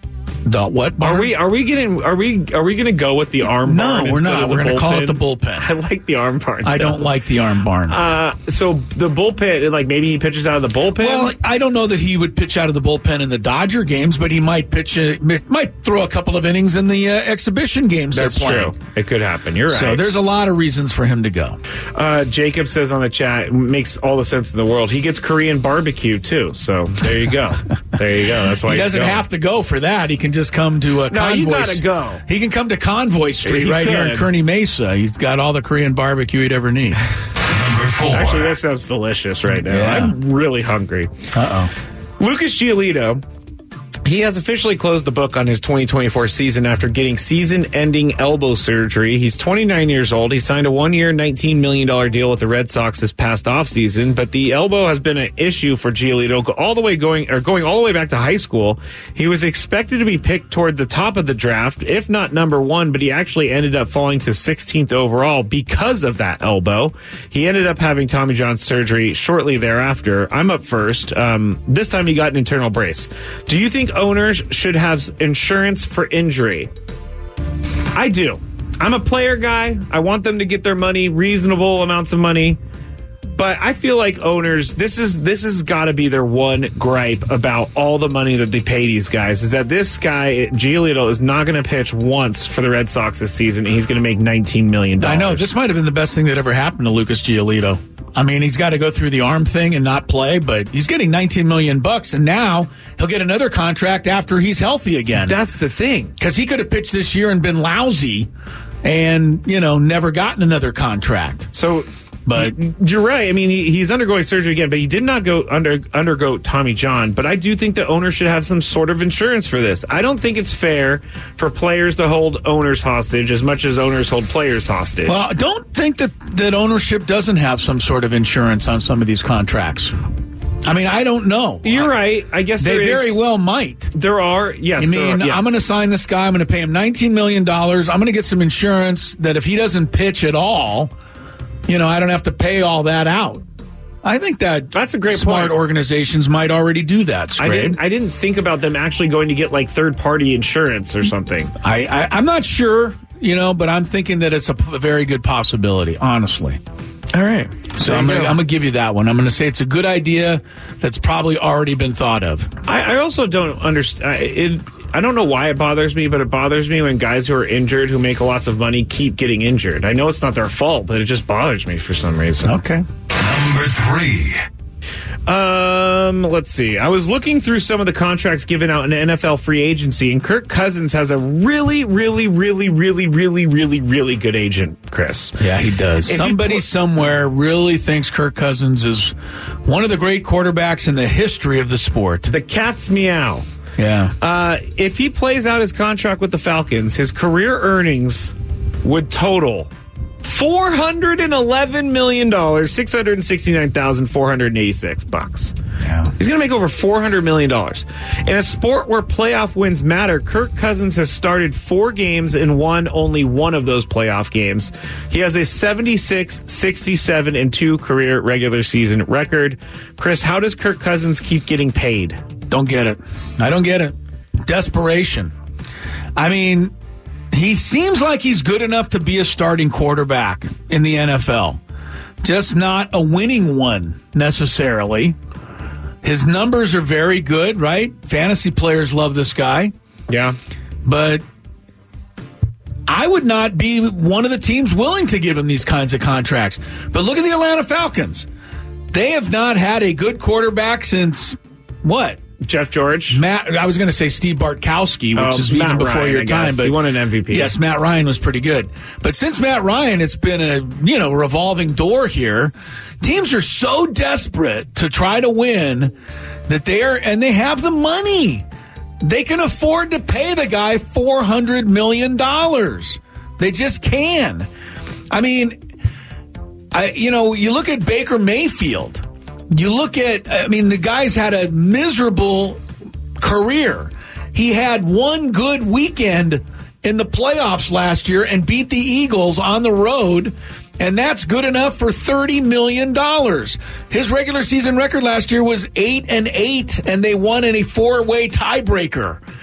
Speaker 3: The what barn?
Speaker 4: Are we are we getting are we are we going to go with the arm
Speaker 3: No,
Speaker 4: barn?
Speaker 3: we're
Speaker 4: instead
Speaker 3: not.
Speaker 4: of the
Speaker 3: We're going to call it the
Speaker 4: bullpen?
Speaker 3: bullpen.
Speaker 4: I like the arm barn.
Speaker 3: I
Speaker 4: though.
Speaker 3: don't like the arm barn.
Speaker 4: Uh, so the bullpen, like maybe he pitches out of the bullpen.
Speaker 3: Well, I don't know that he would pitch out of the bullpen in the Dodger games, but he might pitch, a, might throw a couple of innings in the uh, exhibition games.
Speaker 4: That's
Speaker 3: they're playing.
Speaker 4: true. It could happen. You're right.
Speaker 3: So there's a lot of reasons for him to go.
Speaker 4: Uh, Jacob says on the chat, makes all the sense in the world. He gets Korean barbecue too. So there you go. There you go. That's why
Speaker 3: he doesn't
Speaker 4: he's going.
Speaker 3: have to go for that. He can just come to a
Speaker 4: No,
Speaker 3: Convoy.
Speaker 4: you gotta go.
Speaker 3: He can come to Convoy Street
Speaker 4: He
Speaker 3: right here in
Speaker 4: could.
Speaker 3: Kearney Mesa. He's got all the Korean barbecue he'd ever need.
Speaker 5: Number four.
Speaker 4: Actually, that sounds delicious right now.
Speaker 3: Yeah.
Speaker 4: I'm really hungry.
Speaker 3: Uh oh.
Speaker 4: Lucas Giolito, he has officially closed the book on his twenty twenty-four season after getting season-ending elbow surgery. He's twenty-nine years old. He signed a one-year, nineteen million dollars deal with the Red Sox this past offseason, but the elbow has been an issue for Giolito all the way going or going all the way back to high school. He was expected to be picked toward the top of the draft, if not number one, but he actually ended up falling to sixteenth overall because of that elbow. He ended up having Tommy John surgery shortly thereafter. I'm up first. Um, this time he got an internal brace. Do you think owners should have insurance for injury? I do. I'm a player guy. I want them to get their money, reasonable amounts of money. But I feel like owners, this is this has got to be their one gripe about all the money that they pay these guys, is that this guy, Giolito, is not going to pitch once for the Red Sox this season, and he's going to make nineteen million dollars.
Speaker 3: I know. This might have been the best thing that ever happened to Lucas Giolito. I mean, he's got to go through the arm thing and not play, but he's getting nineteen million bucks, and now he'll get another contract after he's healthy again.
Speaker 4: That's the thing.
Speaker 3: Because he could have pitched this year and been lousy and, you know, never gotten another contract.
Speaker 4: So,
Speaker 3: but
Speaker 4: you're right. I mean, he, he's undergoing surgery again, but he did not go under undergo Tommy John. But I do think that owners should have some sort of insurance for this. I don't think it's fair for players to hold owners hostage as much as owners hold players hostage.
Speaker 3: Well, I don't think that, that ownership doesn't have some sort of insurance on some of these contracts. I mean, I don't know.
Speaker 4: You're right. I guess
Speaker 3: they
Speaker 4: there
Speaker 3: very
Speaker 4: is,
Speaker 3: well might.
Speaker 4: There are, yes.
Speaker 3: I mean,
Speaker 4: are, yes.
Speaker 3: I'm going to sign this guy. I'm going to pay him nineteen million dollars. I'm going to get some insurance that if he doesn't pitch at all, you know, I don't have to pay all that out. I think that
Speaker 4: that's a great
Speaker 3: smart
Speaker 4: point.
Speaker 3: organizations might already do that.
Speaker 4: I didn't, I didn't think about them actually going to get like third party insurance or something.
Speaker 3: I, I, I'm not sure, you know, but I'm thinking that it's a, a very good possibility, honestly.
Speaker 4: All right.
Speaker 3: So I'm going to give you that one. I'm going to say it's a good idea that's probably already been thought of.
Speaker 4: I, I also don't understand. It, I don't know why it bothers me, but it bothers me when guys who are injured, who make lots of money, keep getting injured. I know it's not their fault, but it just bothers me for some reason.
Speaker 3: Okay.
Speaker 5: Number three.
Speaker 4: Um, let's see. I was looking through some of the contracts given out in N F L free agency, and Kirk Cousins has a really, really, really, really, really, really, really good agent, Chris.
Speaker 3: Yeah, he does.
Speaker 4: If
Speaker 3: Somebody
Speaker 4: put,
Speaker 3: somewhere really thinks Kirk Cousins is one of the great quarterbacks in the history of the sport.
Speaker 4: The cat's meow.
Speaker 3: Yeah.
Speaker 4: Uh, if he plays out his contract with the Falcons, his career earnings would total four hundred eleven million dollars, six hundred sixty-nine thousand four hundred eighty-six bucks.
Speaker 3: Yeah.
Speaker 4: He's going to make over four hundred million dollars. In a sport where playoff wins matter, Kirk Cousins has started four games and won only one of those playoff games. He has a seventy-six, sixty-seven, and two career regular season record. Chris, how does Kirk Cousins keep getting paid?
Speaker 3: Don't get it. I don't get it. Desperation. I mean, he seems like he's good enough to be a starting quarterback in the N F L. Just not a winning one, necessarily. His numbers are very good, right? Fantasy players love this guy.
Speaker 4: Yeah.
Speaker 3: But I would not be one of the teams willing to give him these kinds of contracts. But look at the Atlanta Falcons. They have not had a good quarterback since, what?
Speaker 4: Jeff George.
Speaker 3: Matt, I was going to say Steve Bartkowski, which
Speaker 4: oh,
Speaker 3: is even
Speaker 4: Matt
Speaker 3: before
Speaker 4: Ryan,
Speaker 3: your
Speaker 4: I
Speaker 3: time.
Speaker 4: guess.
Speaker 3: But
Speaker 4: he won an M V P.
Speaker 3: Yes, Matt Ryan was pretty good. But since Matt Ryan, it's been a, you know, revolving door here. Teams are so desperate to try to win that they are, and they have the money. They can afford to pay the guy four hundred million dollars. They just can. I mean, I, you know, you look at Baker Mayfield. You look at, I mean, the guy's had a miserable career. He had one good weekend in the playoffs last year and beat the Eagles on the road, and that's good enough for thirty million dollars. His regular season record last year was eight and eight, and they won in a four-way tiebreaker.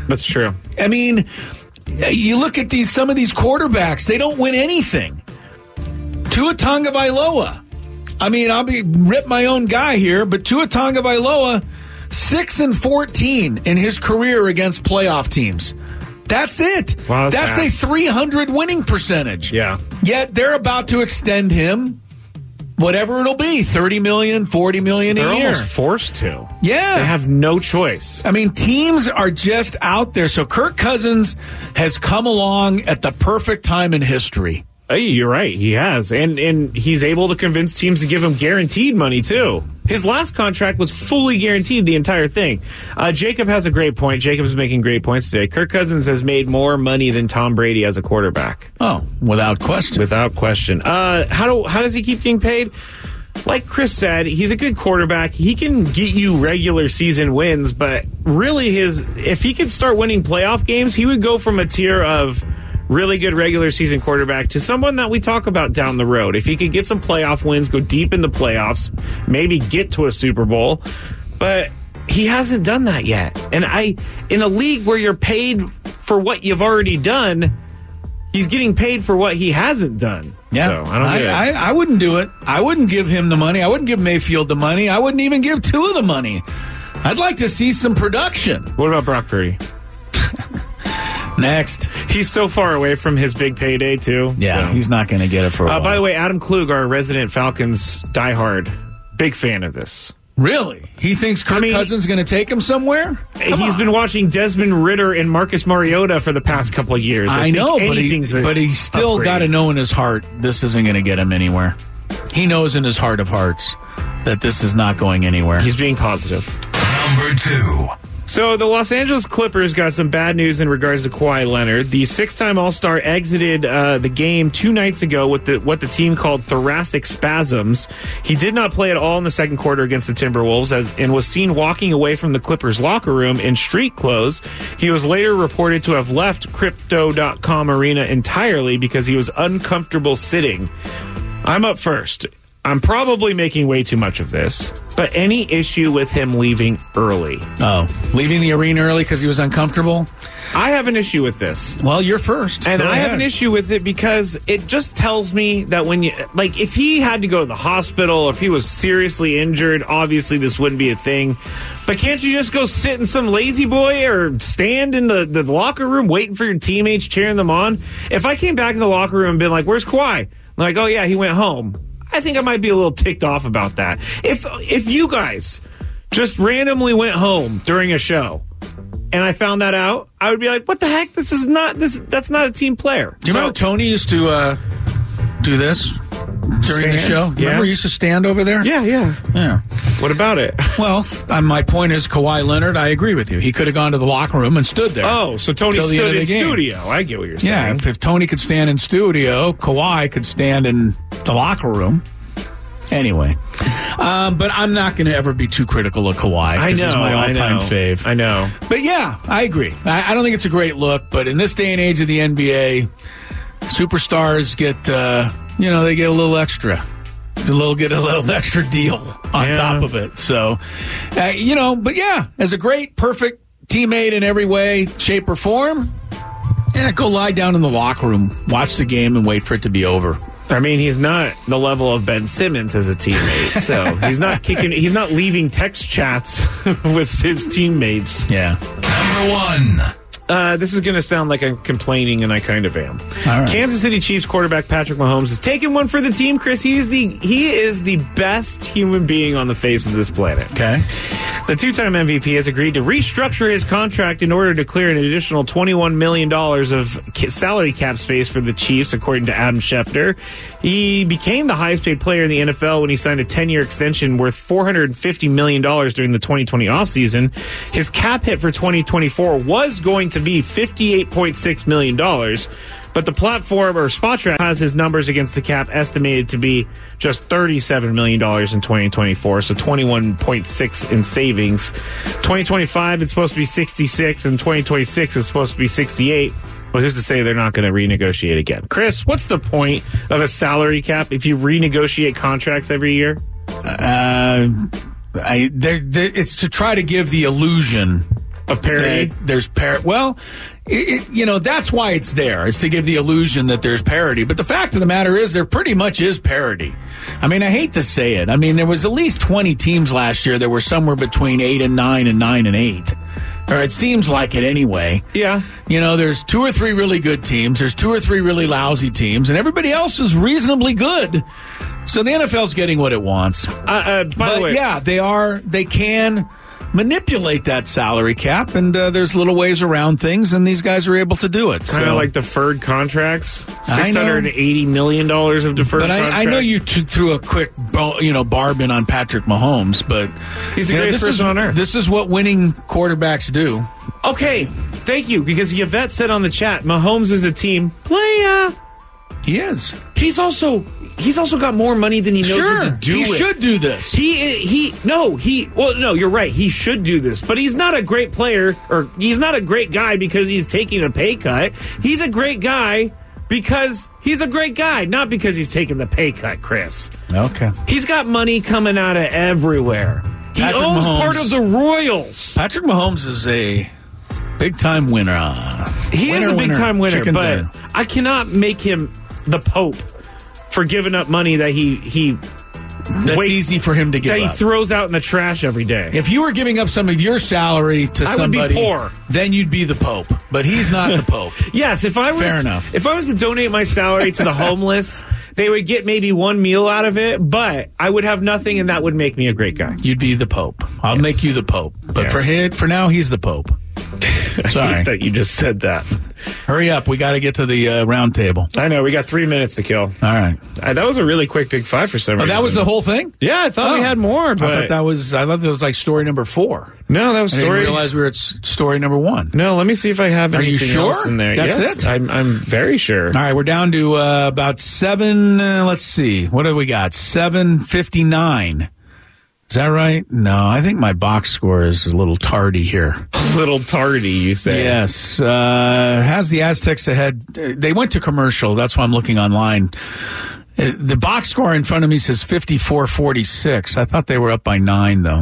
Speaker 4: That's true.
Speaker 3: I mean, you look at these some of these quarterbacks, they don't win anything. Tua Tagovailoa. I mean, I'll be rip my own guy here, but Tua Tagovailoa, six and fourteen in his career against playoff teams. That's it.
Speaker 4: Wow, that's
Speaker 3: that's
Speaker 4: bad.
Speaker 3: a three hundred winning percentage.
Speaker 4: Yeah.
Speaker 3: Yet they're about to extend him, whatever it'll be, thirty million dollars, forty million dollars
Speaker 4: They're
Speaker 3: a year.
Speaker 4: almost forced to.
Speaker 3: Yeah.
Speaker 4: They have no choice.
Speaker 3: I mean, teams are just out there. So Kirk Cousins has come along at the perfect time in history.
Speaker 4: Hey, you're right. He has. And and he's able to convince teams to give him guaranteed money, too. His last contract was fully guaranteed, the entire thing. Uh, Jacob has a great point. Jacob's making great points today. Kirk Cousins has made more money than Tom Brady as a quarterback.
Speaker 3: Oh, without question.
Speaker 4: Without question. Uh, how do how does he keep getting paid? Like Chris said, he's a good quarterback. He can get you regular season wins, but really his if he could start winning playoff games, he would go from a tier of really good regular season quarterback to someone that we talk about down the road. If he could get some playoff wins, go deep in the playoffs, maybe get to a Super Bowl, but he hasn't done that yet. And I, in a league where you're paid for what you've already done, he's getting paid for what he hasn't done.
Speaker 3: Yeah,
Speaker 4: so, I don't
Speaker 3: I,
Speaker 4: get it.
Speaker 3: I, I wouldn't do it. I wouldn't give him the money. I wouldn't give Mayfield the money. I wouldn't even give Tua the money. I'd like to see some production.
Speaker 4: What about Brock Purdy?
Speaker 3: Next.
Speaker 4: He's so far away from his big payday, too.
Speaker 3: Yeah,
Speaker 4: so.
Speaker 3: he's not going to get it for a
Speaker 4: uh,
Speaker 3: while.
Speaker 4: By the way, Adam Klug, our resident Falcons diehard, big fan of this.
Speaker 3: Really? He thinks Kirk
Speaker 4: I mean,
Speaker 3: Cousins is going to take him somewhere? Come
Speaker 4: he's
Speaker 3: on.
Speaker 4: been watching Desmond Ridder and Marcus Mariota for the past couple of years. I,
Speaker 3: I know,
Speaker 4: think
Speaker 3: but, he,
Speaker 4: a
Speaker 3: but he's still
Speaker 4: upgrade.
Speaker 3: got to know in his heart this isn't going to get him anywhere. He knows in his heart of hearts that this is not going anywhere.
Speaker 4: He's being positive.
Speaker 5: Number two.
Speaker 4: So the Los Angeles Clippers got some bad news in regards to Kawhi Leonard. The six-time All-Star exited uh, the game two nights ago with the, what the team called thoracic spasms. He did not play at all in the second quarter against the Timberwolves as, and was seen walking away from the Clippers locker room in street clothes. He was later reported to have left Crypto dot com arena entirely because he was uncomfortable sitting. I'm up first. I'm probably making way too much of this, but any issue with him leaving early?
Speaker 3: Oh, leaving the arena early because he was uncomfortable?
Speaker 4: I have an issue with this.
Speaker 3: Well, you're first.
Speaker 4: And
Speaker 3: Go
Speaker 4: I
Speaker 3: ahead.
Speaker 4: have an issue with it because it just tells me that when you, like, if he had to go to the hospital, if he was seriously injured, obviously this wouldn't be a thing. But can't you just go sit in some lazy boy or stand in the, the locker room waiting for your teammates cheering them on? If I came back in the locker room and been like, where's Kawhi? Like, oh yeah, he went home. I think I might be a little ticked off about that. If if you guys just randomly went home during a show and I found that out, I would be like, what the heck? This is not this that's not a team player.
Speaker 3: Do you
Speaker 4: So-
Speaker 3: remember Tony used to uh, do this during the
Speaker 4: Stand?
Speaker 3: show?
Speaker 4: Yeah.
Speaker 3: Remember he used to stand over there?
Speaker 4: Yeah, yeah.
Speaker 3: Yeah.
Speaker 4: What about it?
Speaker 3: Well, uh, my point is Kawhi Leonard, I agree with you. He could have gone to the locker room and stood there.
Speaker 4: Oh, so Tony
Speaker 3: Till the end
Speaker 4: stood
Speaker 3: of the
Speaker 4: in
Speaker 3: game.
Speaker 4: studio. I get what you're saying.
Speaker 3: Yeah, if, if Tony could stand in studio, Kawhi could stand in the locker room. Anyway, um, but I'm not going to ever be too critical of Kawhi.
Speaker 4: I
Speaker 3: This
Speaker 4: know.
Speaker 3: is my
Speaker 4: I
Speaker 3: all-time
Speaker 4: know.
Speaker 3: fave.
Speaker 4: I know.
Speaker 3: But yeah, I agree. I, I don't think it's a great look, but in this day and age of the N B A, superstars get, uh, you know, they get a little extra. A little get a little extra deal on
Speaker 4: Yeah.
Speaker 3: top of it. So, uh, you know, but yeah, as a great, perfect teammate in every way, shape, or form, yeah, go lie down in the locker room, watch the game, and wait for it to be over.
Speaker 4: I mean, he's not the level of Ben Simmons as a teammate, so he's not kicking. He's not leaving text chats with his teammates.
Speaker 3: Yeah.
Speaker 5: Number one.
Speaker 4: Uh, this is going to sound like I'm complaining, and I kind of am.
Speaker 3: All right.
Speaker 4: Kansas City Chiefs quarterback Patrick Mahomes is taking one for the team. Chris, he is the he is the best human being on the face of this planet.
Speaker 3: Okay.
Speaker 4: The two-time M V P has agreed to restructure his contract in order to clear an additional twenty-one million dollars of salary cap space for the Chiefs, according to Adam Schefter. He became the highest-paid player in the N F L when he signed a ten-year extension worth four hundred fifty million dollars during the twenty twenty offseason. His cap hit for twenty twenty-four was going to be fifty-eight point six million dollars, but the platform or Spotrac has his numbers against the cap estimated to be just thirty-seven million dollars in twenty twenty-four, so twenty-one point six in savings. twenty twenty-five, it's supposed to be sixty-six, and twenty twenty-six, it's supposed to be sixty-eight. Well, who's to say they're not going to renegotiate again? Chris, what's the point of a salary cap if you renegotiate contracts every year?
Speaker 3: Uh, I, they're, they're, it's to try to give the illusion
Speaker 4: Of parody?
Speaker 3: that there's par. Well, it, it, you know, that's why it's there, is to give the illusion that there's parody. But the fact of the matter is there pretty much is parody. I mean, I hate to say it. I mean, there was at least twenty teams last year that were somewhere between eight and nine and nine and eight. Or it seems like it anyway.
Speaker 4: Yeah.
Speaker 3: You know, there's two or three really good teams. There's two or three really lousy teams. And everybody else is reasonably good. So the N F L's getting what it wants.
Speaker 4: Uh, uh, by
Speaker 3: but
Speaker 4: the way,
Speaker 3: yeah, they are. They can manipulate that salary cap, and uh, there's little ways around things, and these guys are able to do it.
Speaker 4: Kind of
Speaker 3: so.
Speaker 4: like deferred contracts,
Speaker 3: I
Speaker 4: six hundred eighty million dollars of deferred.
Speaker 3: But I,
Speaker 4: contracts.
Speaker 3: I know you t- threw a quick, bo- you know, barb in on Patrick Mahomes, but
Speaker 4: he's the
Speaker 3: you know,
Speaker 4: greatest
Speaker 3: this
Speaker 4: person
Speaker 3: is,
Speaker 4: on earth.
Speaker 3: This is what winning quarterbacks do.
Speaker 4: Okay, thank you, because Yvette said on the chat, Mahomes is a team player.
Speaker 3: He is.
Speaker 4: He's also he's also got more money than he knows
Speaker 3: Sure,
Speaker 4: what to do
Speaker 3: he
Speaker 4: with.
Speaker 3: should do this.
Speaker 4: He he no he well no you're right, he should do this, but he's not a great player, or he's not a great guy because he's taking a pay cut. He's a great guy because he's a great guy, not because he's taking the pay cut, Chris.
Speaker 3: Okay.
Speaker 4: He's got money coming out of everywhere. He
Speaker 3: Patrick
Speaker 4: owns
Speaker 3: Mahomes.
Speaker 4: part of the Royals.
Speaker 3: Patrick Mahomes is a big-time winner.
Speaker 4: He
Speaker 3: winner,
Speaker 4: is a big-time winner,
Speaker 3: Chicken
Speaker 4: but
Speaker 3: dinner.
Speaker 4: I cannot make him the Pope for giving up money that he he
Speaker 3: That's
Speaker 4: wastes-
Speaker 3: easy for him to give
Speaker 4: that he
Speaker 3: up.
Speaker 4: throws out in the trash every day.
Speaker 3: If you were giving up some of your salary to
Speaker 4: I would be
Speaker 3: somebody,
Speaker 4: poor.
Speaker 3: then you'd be the Pope. But he's not the Pope.
Speaker 4: Yes, if I was
Speaker 3: Fair enough.
Speaker 4: if I was to donate my salary to the homeless, they would get maybe one meal out of it, but I would have nothing, and that would make me a great guy.
Speaker 3: You'd be the Pope. I'll
Speaker 4: Yes.
Speaker 3: make you the Pope. But
Speaker 4: Yes.
Speaker 3: for him, for now, he's the Pope.
Speaker 4: I
Speaker 3: Sorry.
Speaker 4: hate that you just said that.
Speaker 3: Hurry up. We got to get to the uh, round table.
Speaker 4: I know, we got three minutes to kill.
Speaker 3: All right.
Speaker 4: Uh, that was a really quick Big Five for some
Speaker 3: Oh,
Speaker 4: reason.
Speaker 3: that was the whole thing?
Speaker 4: Yeah, I thought we
Speaker 3: Oh.
Speaker 4: had more, but
Speaker 3: I thought that was, I thought that was like story number four.
Speaker 4: no, that was
Speaker 3: I didn't
Speaker 4: story.
Speaker 3: realize we were at s- story number one.
Speaker 4: No, let me see if I have
Speaker 3: Are you
Speaker 4: anything
Speaker 3: sure?
Speaker 4: else in there.
Speaker 3: That's
Speaker 4: Yes,
Speaker 3: it?
Speaker 4: I'm, I'm very sure.
Speaker 3: All right, we're down to uh, about seven. Uh, let's see, what do we got? Seven fifty nine. Is that right? No, I think my box score is a little tardy here.
Speaker 4: Little tardy, you say?
Speaker 3: Yes, uh, has the Aztecs ahead. They went to commercial. That's why I'm looking online. Uh, The box score in front of me says fifty-four forty-six. I thought they were up by nine, though.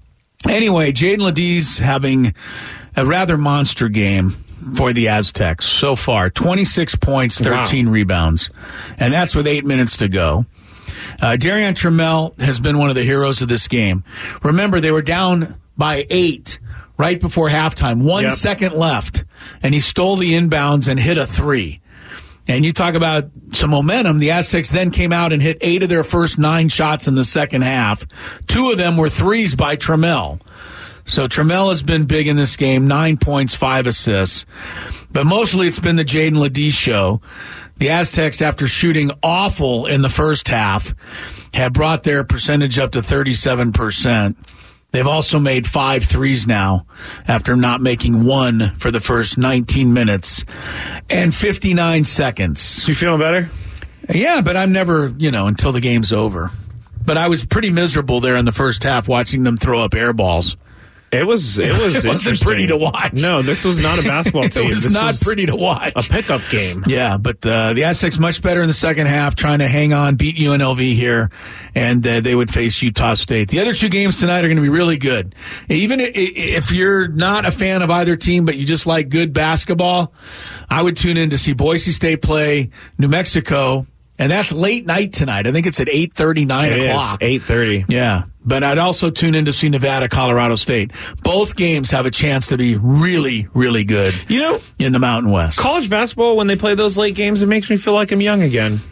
Speaker 3: Anyway, Jaden Ledie's having a rather monster game for the Aztecs so far. twenty-six points, thirteen
Speaker 4: Wow.
Speaker 3: rebounds. And that's with eight minutes to go. Uh, Darian Trammell has been one of the heroes of this game. Remember, they were down by eight right before halftime. One
Speaker 4: Yep.
Speaker 3: second left, and he stole the inbounds and hit a three. And you talk about some momentum. The Aztecs then came out and hit eight of their first nine shots in the second half. Two of them were threes by Trammell. So Trammell has been big in this game, nine points, five assists. But mostly it's been the Jaden Ledie show. The Aztecs, after shooting awful in the first half, have brought their percentage up to thirty-seven percent. They've also made five threes now after not making one for the first nineteen minutes and fifty-nine seconds.
Speaker 4: You feeling better?
Speaker 3: Yeah, but I'm never, you know, until the game's over. But I was pretty miserable there in the first half watching them throw up air balls.
Speaker 4: It was it was
Speaker 3: It wasn't
Speaker 4: interesting.
Speaker 3: pretty to watch.
Speaker 4: No, this was not a basketball team.
Speaker 3: It was
Speaker 4: This
Speaker 3: not pretty to watch.
Speaker 4: A pickup game.
Speaker 3: Yeah, but uh, the Aztecs much better in the second half, trying to hang on, beat U N L V here, and uh, they would face Utah State. The other two games tonight are going to be really good. Even i- if you're not a fan of either team, but you just like good basketball, I would tune in to see Boise State play New Mexico, and that's late night tonight. I think it's at eight thirty, nine
Speaker 4: It
Speaker 3: o'clock.
Speaker 4: is eight thirty.
Speaker 3: Yeah, but I'd also tune in to see Nevada, Colorado State. Both games have a chance to be really, really good.
Speaker 4: You know,
Speaker 3: in the Mountain West.
Speaker 4: College basketball, when they play those late games, it makes me feel like I'm young again.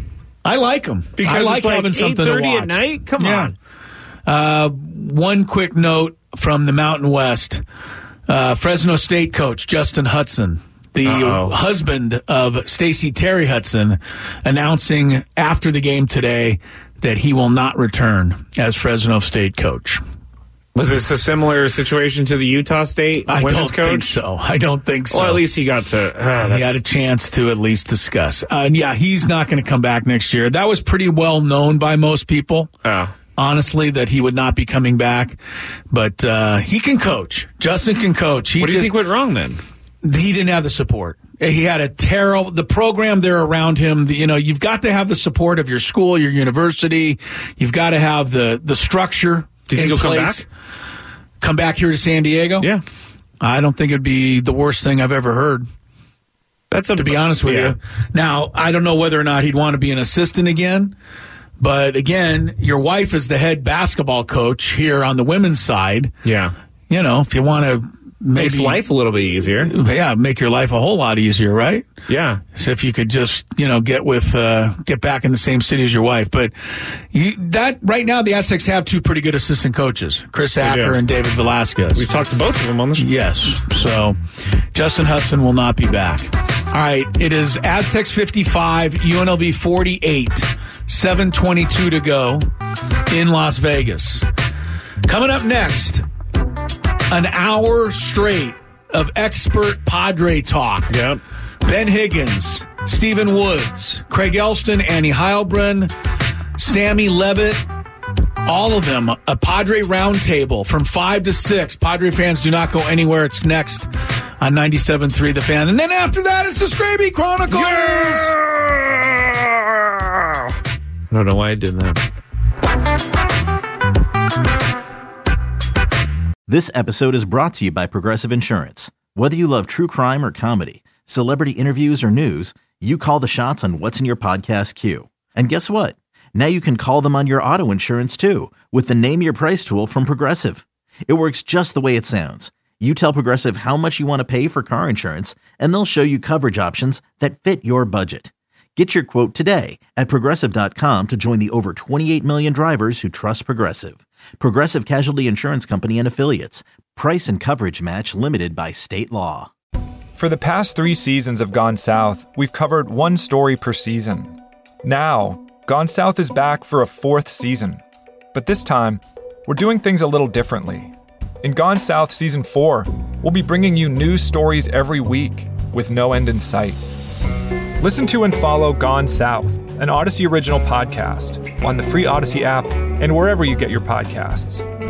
Speaker 3: I like them
Speaker 4: Because
Speaker 3: I like
Speaker 4: it's like
Speaker 3: having something to
Speaker 4: eight thirty
Speaker 3: watch
Speaker 4: at night? Come
Speaker 3: Yeah.
Speaker 4: on.
Speaker 3: Uh, one quick note from the Mountain West. Uh, Fresno State coach Justin Hudson, the
Speaker 4: Uh-oh.
Speaker 3: husband of Stacey Terry Hudson, announcing after the game today that he will not return as Fresno State coach.
Speaker 4: Was this a similar situation to the Utah State
Speaker 3: I
Speaker 4: women's
Speaker 3: don't
Speaker 4: coach?
Speaker 3: think so. I don't think so.
Speaker 4: Well, at least he got to. Uh,
Speaker 3: He
Speaker 4: that's-
Speaker 3: had a chance to at least discuss. Uh, and yeah, he's not going to come back next year. That was pretty well known by most people.
Speaker 4: Oh.
Speaker 3: Honestly, that he would not be coming back. But uh, he can coach. Justin can coach. He
Speaker 4: What do you
Speaker 3: just-
Speaker 4: think went wrong then?
Speaker 3: He didn't have the support. He had a terrible, the program there around him, the, you know, you've got to have the support of your school, your university. You've got to have the, the structure
Speaker 4: Do you think
Speaker 3: in
Speaker 4: he'll come
Speaker 3: place.
Speaker 4: back?
Speaker 3: Come back here to San Diego?
Speaker 4: Yeah.
Speaker 3: I don't think it'd be the worst thing I've ever heard.
Speaker 4: That's a,
Speaker 3: to be honest with
Speaker 4: yeah.
Speaker 3: you. Now, I don't know whether or not he'd want to be an assistant again. But again, your wife is the head basketball coach here on the women's side.
Speaker 4: Yeah.
Speaker 3: You know, if you want to maybe
Speaker 4: makes life a little bit easier.
Speaker 3: Yeah, make your life a whole lot easier, right?
Speaker 4: Yeah.
Speaker 3: So if you could just, you know, get with, uh, get back in the same city as your wife. But you, that right now, the Aztecs have two pretty good assistant coaches, Chris Acker and David Velasquez.
Speaker 4: We've talked to both of them on the show.
Speaker 3: Yes. So Justin Hudson will not be back. All right. It is Aztecs fifty-five, U N L V forty-eight, seven twenty-two to go in Las Vegas. Coming up next, an hour straight of expert Padre talk.
Speaker 4: Yep.
Speaker 3: Ben Higgins, Stephen Woods, Craig Elston, Annie Heilbrunn, Sammy Levitt, all of them. A Padre roundtable from five to six. Padre fans, do not go anywhere. It's next on ninety-seven point three The Fan. And then after that, it's the Scraby Chronicles.
Speaker 4: Yeah! I don't know why I did that.
Speaker 1: This episode is brought to you by Progressive Insurance. Whether you love true crime or comedy, celebrity interviews or news, you call the shots on what's in your podcast queue. And guess what? Now you can call them on your auto insurance too with the Name Your Price tool from Progressive. It works just the way it sounds. You tell Progressive how much you want to pay for car insurance, and they'll show you coverage options that fit your budget. Get your quote today at Progressive dot com to join the over twenty-eight million drivers who trust Progressive. Progressive Casualty Insurance Company and Affiliates. Price and coverage match limited by state law.
Speaker 2: For the past three seasons of Gone South, we've covered one story per season. Now, Gone South is back for a fourth season. But this time, we're doing things a little differently. In Gone South Season four, we'll be bringing you new stories every week with no end in sight. Listen to and follow Gone South, an Odyssey original podcast, on the free Odyssey app and wherever you get your podcasts.